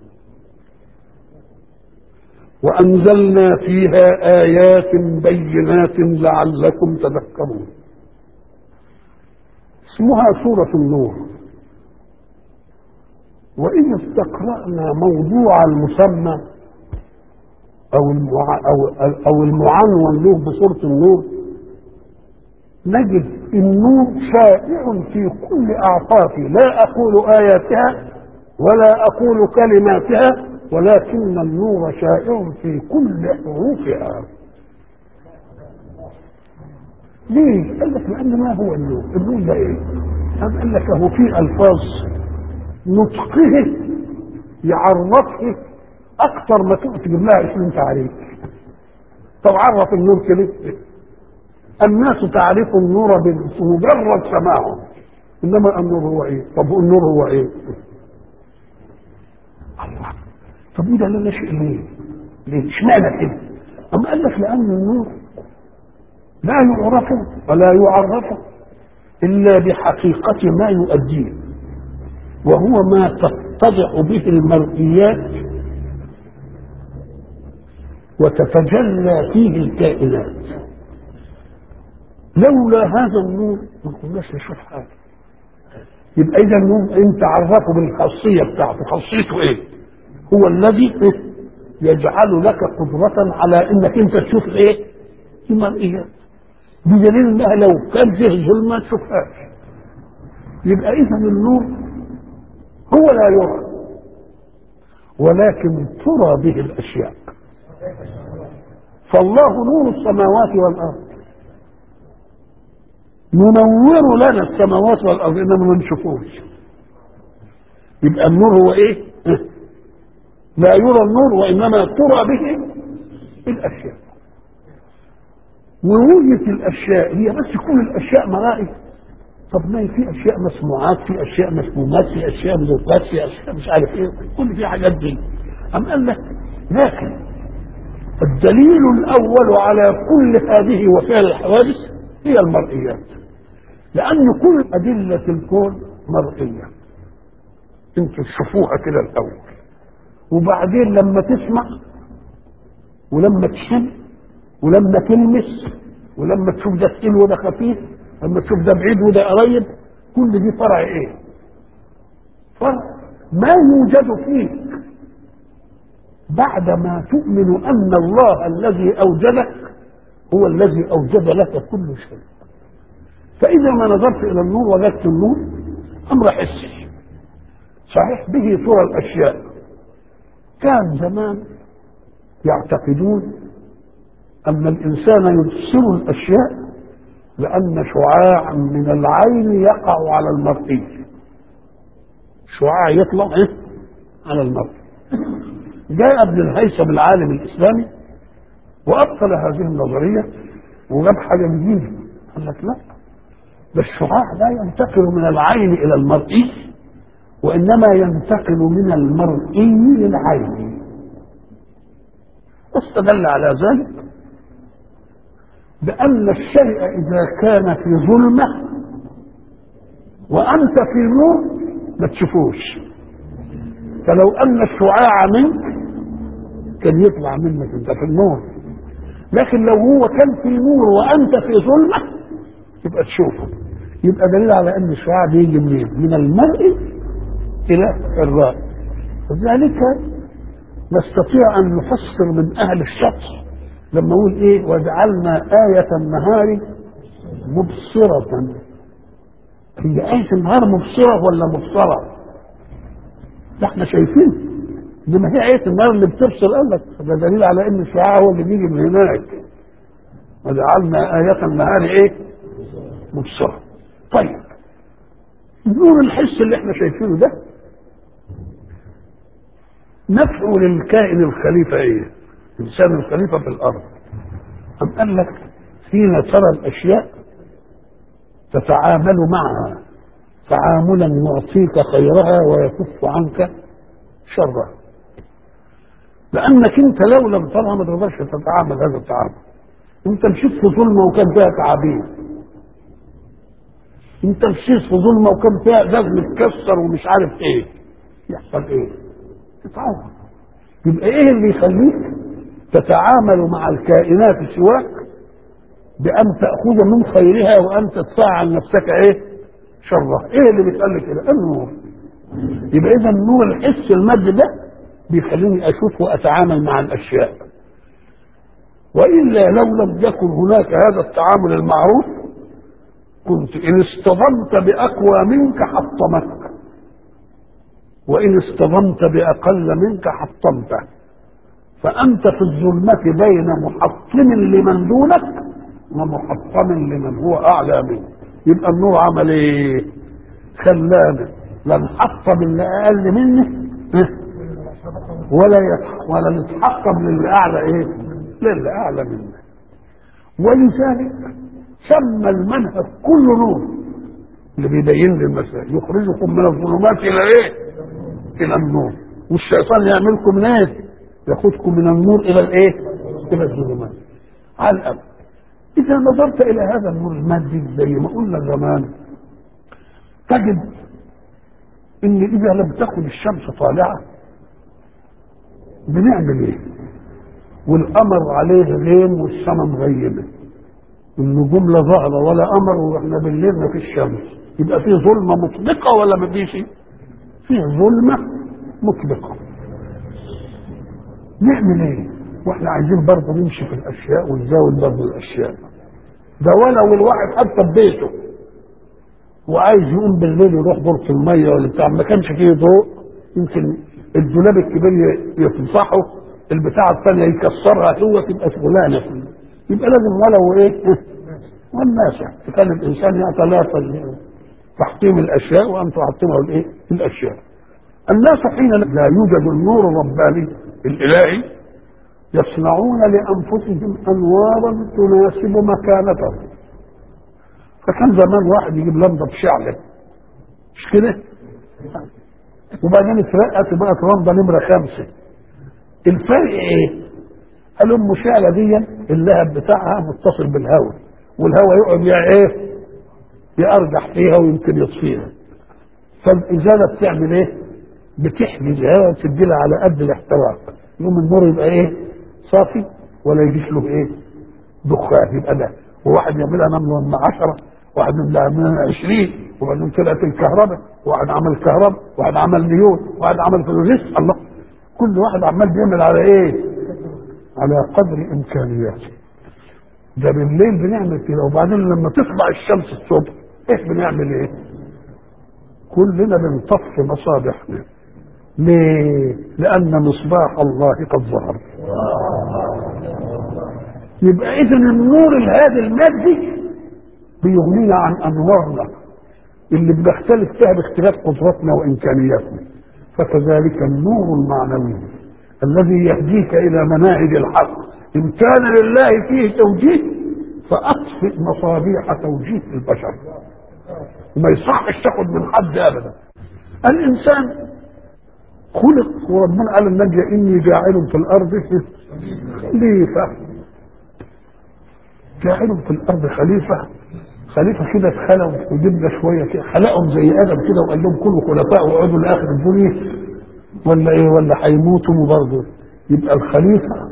وأنزلنا فيها آيات بينات لعلكم تذكرون. اسمها سورة النور. وإذا استقرأنا موضوع المسمى أو أو أو المعنون له بسورة النور، نجد النور شائع في كل أعطافه، لا أقول آياتها ولا أقول كلماتها، ولكن النور شائع في كل حروفها. ليه؟ قال لك لأن ما هو النور؟ النور ده إيه؟ قال لك هو في ألفاظ نطقه يعرفه أكثر ما تجيب لها اسم تعريف. طب عرف النور كده. الناس تعرف النور بمجرد سماعه، انما النور هو ايه؟ طب النور هو ايه؟ الله. طب وده لا شيء ليه؟ ليه؟ اشمعنى كده؟ اما قال لك لان النور لا يعرف ولا يعرف الا بحقيقه ما يؤديه، وهو ما تتضح به المرئيات وتتجلى فيه الكائنات. لولا هذا النور ما كناش نشوف حاجه. يبقى اذا النور انت عرفه بالخاصيه بتاعته. خاصيته ايه؟ هو الذي يجعل لك قدره على انك انت تشوف ايه؟ المرئيات. بدليل انها لو كان فيه ظلمه ما تشوفهاش. يبقى اذا النور هو لا يرى ولكن ترى به الاشياء. فالله نور السماوات والارض، ينور لنا السماوات والارض انما ما نشوفوش. يبقى النور هو ايه؟ لا يرى النور وانما ترى به الاشياء. ورؤية الاشياء هي بس كل الاشياء مرائي. طب ما في اشياء مسموعات، في اشياء مسمومات، في اشياء مذوقات، في اشياء مش عارف ايه، كل في حاجات دي. ام قال لك لكن الدليل الاول على كل هذه وفعل الحوادث هي المرئيات، لأن كل أدلة الكون مرئية. انتوا تشوفوها كده الأول، وبعدين لما تسمع ولما تشم ولما تلمس ولما تشوف ده ثقيل وده خفيف، لما تشوف ده بعيد وده قريب، كل دي فرع ايه؟ فرع ما يوجد فيك بعدما تؤمن أن الله الذي أوجدك هو الذي أوجد لك كل شيء. فإذا ما نظرت إلى النور وجدت النور أمر حسي صحيح به ترى الأشياء. كان زمان يعتقدون أن الإنسان يبصر الأشياء لأن شعاع من العين يقع على المرئي. شعاع يطلع إيه؟ على المرئي. جاء ابن الهيثم العالم الإسلامي وأبطل هذه النظرية وجاب حاجة جديدة. قال لك لا، ده الشعاع لا ينتقل من العين إلى المرئي وإنما ينتقل من المرئي للعين. واستدل على ذلك بأن الشيء إذا كان في ظلمة وأنت في نور ما تشوفوش. فلو أن الشعاع منك كان يطلع منك أنت في النور، لكن لو هو كان في نور وأنت في ظلمة يبقى تشوفه. يبقى دليل على أن الشعاع بيجي منين؟ من المرئي إلى الرائي. وذلك نستطيع أن نفسر من أهل الشطر لما نقول إيه؟ وجعلنا آية النهار مبصرة. هي آية النهار مبصرة ولا مبصرة؟ ده احنا شايفين، انما هي آية النهار اللي بتبصر. قال لك ده دليل على ان الشعاع هو اللي بيجي من هناك. وجعلنا آية النهار ايه؟ مبصرة. طيب نور الحس اللي احنا شايفينه ده نفعه للكائن الخليفة ايه؟ الانسان الخليفة في الارض. أم قال لك حين ترى الاشياء تتعامل معها تعاملا يعطيك خيرها ويكف عنك شرها، لانك انت لو لم ترها ما تقدرش تتعامل هذا التعامل. انت مشيت في ظلمه وكان فيها تعابين، انت مشيت في ظلمه وكان فيها ازاز متكسر ومش عارف ايه، يحصل ايه؟ تتعامل. يبقى ايه اللي يخليك تتعامل مع الكائنات سواك بأن تأخذ من خيرها وأن تدفع عن نفسك ايه؟ شرها. ايه اللي بيخليك كده؟ النور. يبقى اذا النور الحس المادي ده بيخليني اشوف واتعامل مع الاشياء، والا لو لم يكن هناك هذا التعامل المعروف كنت ان اصطدمت باقوى منك حطمك، وان اصطدمت باقل منك حطمته. فانت في الظلمه بين محطم لمن دونك ومحطم لمن هو اعلى منك. يبقى النور عمل ايه؟ خلانا لا نحطم اللي اقل مني ولا يتح... ولا نتحطم للي اعلى ايه؟ للي اعلى مني. ولذلك سمى المنهج كله نور، اللي بيبين لي المسائل يخرجكم من الظلمات الى ايه؟ الى النور. والشيطان يعملكم ايه؟ ياخذكم من النور الى الايه؟ الى الظلمات. على الأب اذا نظرت الى هذا النور المادي زي ما قلنا زمان تجد ان اذا لم تكن الشمس طالعه بنعمل ايه؟ والقمر عليه غيم والسماء مغيمه، النجوم لا ظاهره ولا قمر واحنا بالليل ما فيش شمس، يبقى في ظلمه مطلقه ولا ما فيش؟ في ظلمه مطلقه. نعمل ايه؟ واحنا عايزين برضه نمشي في الاشياء ونزاول برضه الاشياء. ده ولو الواحد حتى في بيته وعايز يقوم بالليل يروح دورة الميه ولا بتاع ما كانش فيه ضوء، يمكن الدولاب الكبير يفضحه، البتاعه الثانيه يكسرها هو، تبقى شغلانه فيه. يبقى لازم ولو ايه؟ والناس كان الانسان يتلافى تحطيم الاشياء وان تعطمه الايه؟ الاشياء. الناس حين لا يوجد النور الرباني الالهي يصنعون لانفسهم انوارا تناسب مكانتهم. فكان زمان واحد يجيب لمبه بشعله مش كده؟ وبعدين اترقت بقت لمبه نمره خمسه. الفرق ايه؟ قالوا ام شعله دي اللهب بتاعها متصل بالهواء، والهواء يقعد يا ايه؟ يرجح فيها ويمكن يطفيها. فالازاله بتعمل ايه؟ بتحجز الهواء وتدي لها على قد الاحتراق، يوم النور يبقى ايه؟ صافي ولا يجيش له ايه؟ دخان. يبقى ده وواحد يعملها نمره من عشره، واحد يعملها من عشرين، وبعدين طلعت الكهرباء، واحد عمل كهرباء، واحد عمل نيون، واحد عمل فلوجيس. الله، كل واحد عمال بيعمل على ايه؟ على قدر امكانياته. ده بالليل بنعمل كده، وبعدين لما تطلع الشمس الصبح ايه بنعمل ايه؟ كلنا بنطفي مصابيحنا. ليه؟ لأن مصباح الله قد ظهر. يبقى إذن النور الهادي المادي بيغنينا عن أنوارنا اللي بنختلف فيها باختلاف قدراتنا وإمكانياتنا. فكذلك النور المعنوي الذي يهديك إلى مناهج الحق إن كان لله فيه توجيه فأطفئ مصابيح توجيه البشر، وما يصحش تاخد من حد أبدا. الإنسان خلق وربنا قال النبي اني جاعل في الارض خليفه. جاعل في الارض خليفه، خليفه كده اتخلقوا وجبنا شويه كده خلقهم زي ادم كده وقال لهم كلوا خلفاء واقعدوا لاخر الدنيا ولا ايه؟ ولا هيموتوا برضه؟ يبقى الخليفه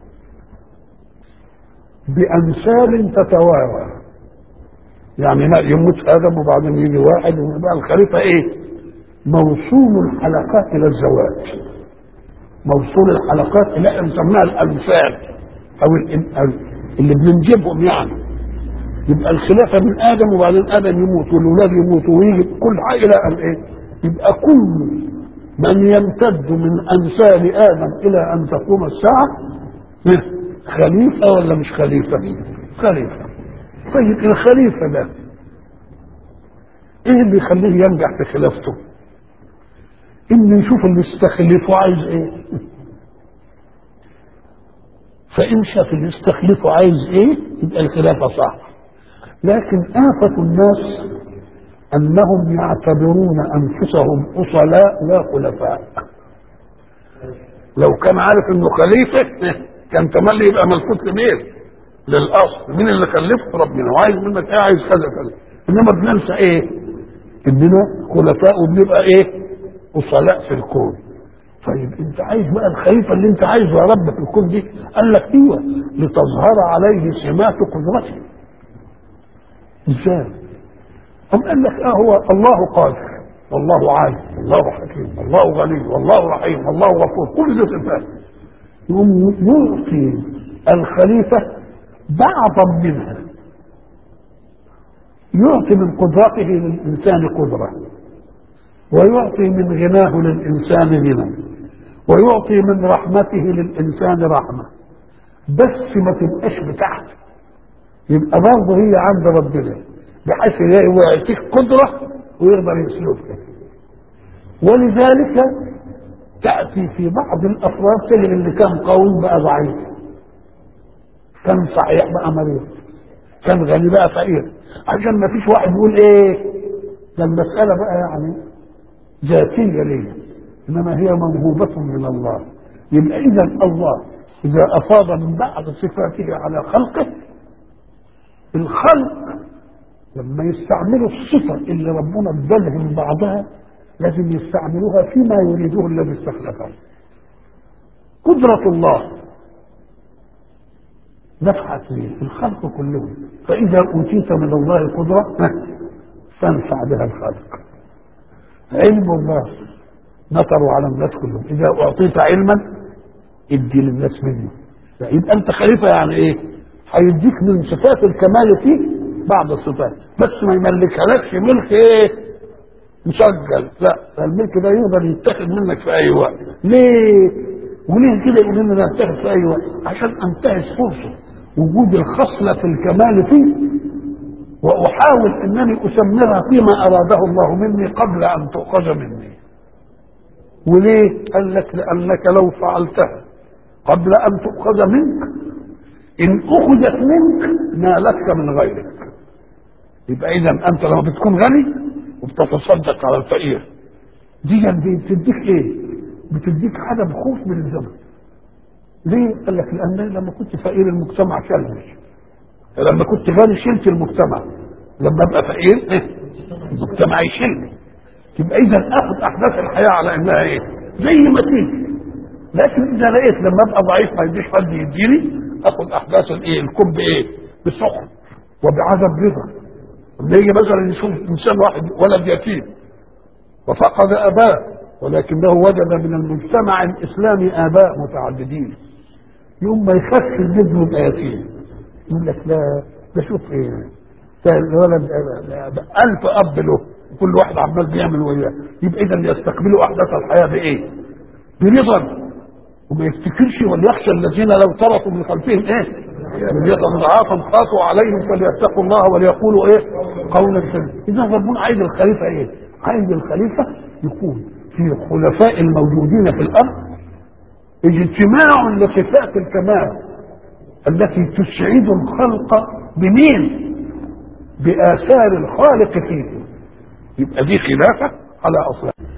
بامثال تتوارى، يعني يموت ادم وبعدين يجي واحد ويبقى الخليفه ايه؟ موصول الحلقات الى الزواج، موصول الحلقات اللي نسميها الامثال او اللي بننجبهم يعني. يبقى الخلافه من ادم وبعدين ادم يموت والاولاد يموتوا ويجي كل حاجه الى ان ايه؟ يبقى كل من يمتد من امثال ادم الى ان تقوم الساعه خليفه ولا مش خليفه؟ خليفة. طيب الخليفة ده ايه اللي يخليه ينجح في خلافته؟ انه يشوف اللي يستخلفه عايز ايه، فان شاف اللي يستخلفه عايز ايه يبقى الخلافة صح. لكن آفة الناس انهم يعتبرون انفسهم اصلاء لا خلفاء. لو كان عارف انه خليفة كان تملي يبقى ملفوت لمين؟ للاصل. مين اللي خلفه؟ ربنا. وعايز منك ايه؟ عايز كذا كذا. انما بننسى ايه؟ اننا خلفاء وبنبقى ايه؟ اصلاء في الكون. طيب انت عايز بقى الخليفه اللي انت عايزه يا رب في الكون دي؟ قال لك ايوه، لتظهر عليه سمات قدرته. ازاي؟ أم قال لك اه هو الله قادر والله عالم والله حكيم والله غني والله رحيم والله غفور، كل دي صفات. يقوم يعطي الخليفه بعضا منها، يعطي من قدرته للإنسان قدرة، ويعطي من غناه للإنسان غنى، ويعطي من رحمته للإنسان رحمة، بس ما تبقاش بتاعته، يبقى برضه هي عند ربنا، بحيث هو يعطيك قدرة ويقدر يسلبها. ولذلك تأتي في بعض الأفراد تجد اللي كان قوي بقى ضعيف، كان صحيح بقى مريض، كان غني بقى فقير، عشان ما فيش واحد يقول ايه ده المسألة بقى يعني ذاتية ليه، انما هي موهوبة من الله. يبقى اذا الله اذا افاض من بعض صفاته على خلقه، الخلق لما يستعملوا الصفة اللي ربنا ادالهم بعضها لازم يستعملوها فيما يريده الذي استخلفه. قدرة الله نفعت لي الخلق كلهم، فإذا أوتيت من الله قدرة فانفع بها الخلق. علم الله نطروا على الناس كلهم، إذا أعطيت علما ادي للناس منه. يبقى أنت خليفة يعني إيه؟ هيديك من صفات الكمال فيه بعض الصفات، بس ما يملكهالكش ملك إيه؟ مسجل، لا، الملك ده يقدر يتخذ منك في أي وقت. ليه؟ وليه كده يقول لنا نتخذ في أي وقت؟ عشان أنتهز فرصة وجود الخصلة في الكمال فيه، وأحاول أنني أسمرها فيما أراده الله مني قبل أن تؤخذ مني. وليه؟ قال لك لأنك لو فعلتها قبل أن تؤخذ منك إن أخذت منك نالتك من غيرك. يبقى إذا أنت لما بتكون غني وبتتصدق على الفقير دي بتديك إيه؟ بتديك عدم خوف من الزمن. ليه؟ قال لك لأن لما كنت فقير المجتمع شلني، لما كنت غني شلت المجتمع، لما ابقى فقير إيه؟ المجتمع يشيلني. يبقى اذا اخذ احداث الحياه على انها ايه؟ زي ما تيجي. لكن اذا لقيت لما ابقى ضعيف ما يديش حد يديني، اخذ احداث الايه؟ الكب ايه؟ بسخط وبعدم رضا. لما يجي مثلا يشوف انسان واحد ولد يتيم وفقد اباه ولكنه وجد من المجتمع الاسلامي اباء متعددين، يوم ما يخفف الابن يبقى يتيم، يقول لك لا ده شوف ايه ده الولد ألف اب له كل واحد عمال بيعمل وياه. يبقى اذا يستقبلوا احداث الحياه بايه؟ برضا، وما يفتكرش وليخشى الذين لو تركوا من خلفهم ايه؟ ذرية ضعافا خافوا عليهم فليتقوا الله وليقولوا ايه؟ قولا سديدا. اذا ربنا عايز الخليفه ايه؟ عايز الخليفه يكون في خلفاء الموجودين في الارض اجتماع لصفات الكمال التي تسعد الخلق بمين؟ بآثار الخالق فيه. يبقى دي خلافة على أصلها.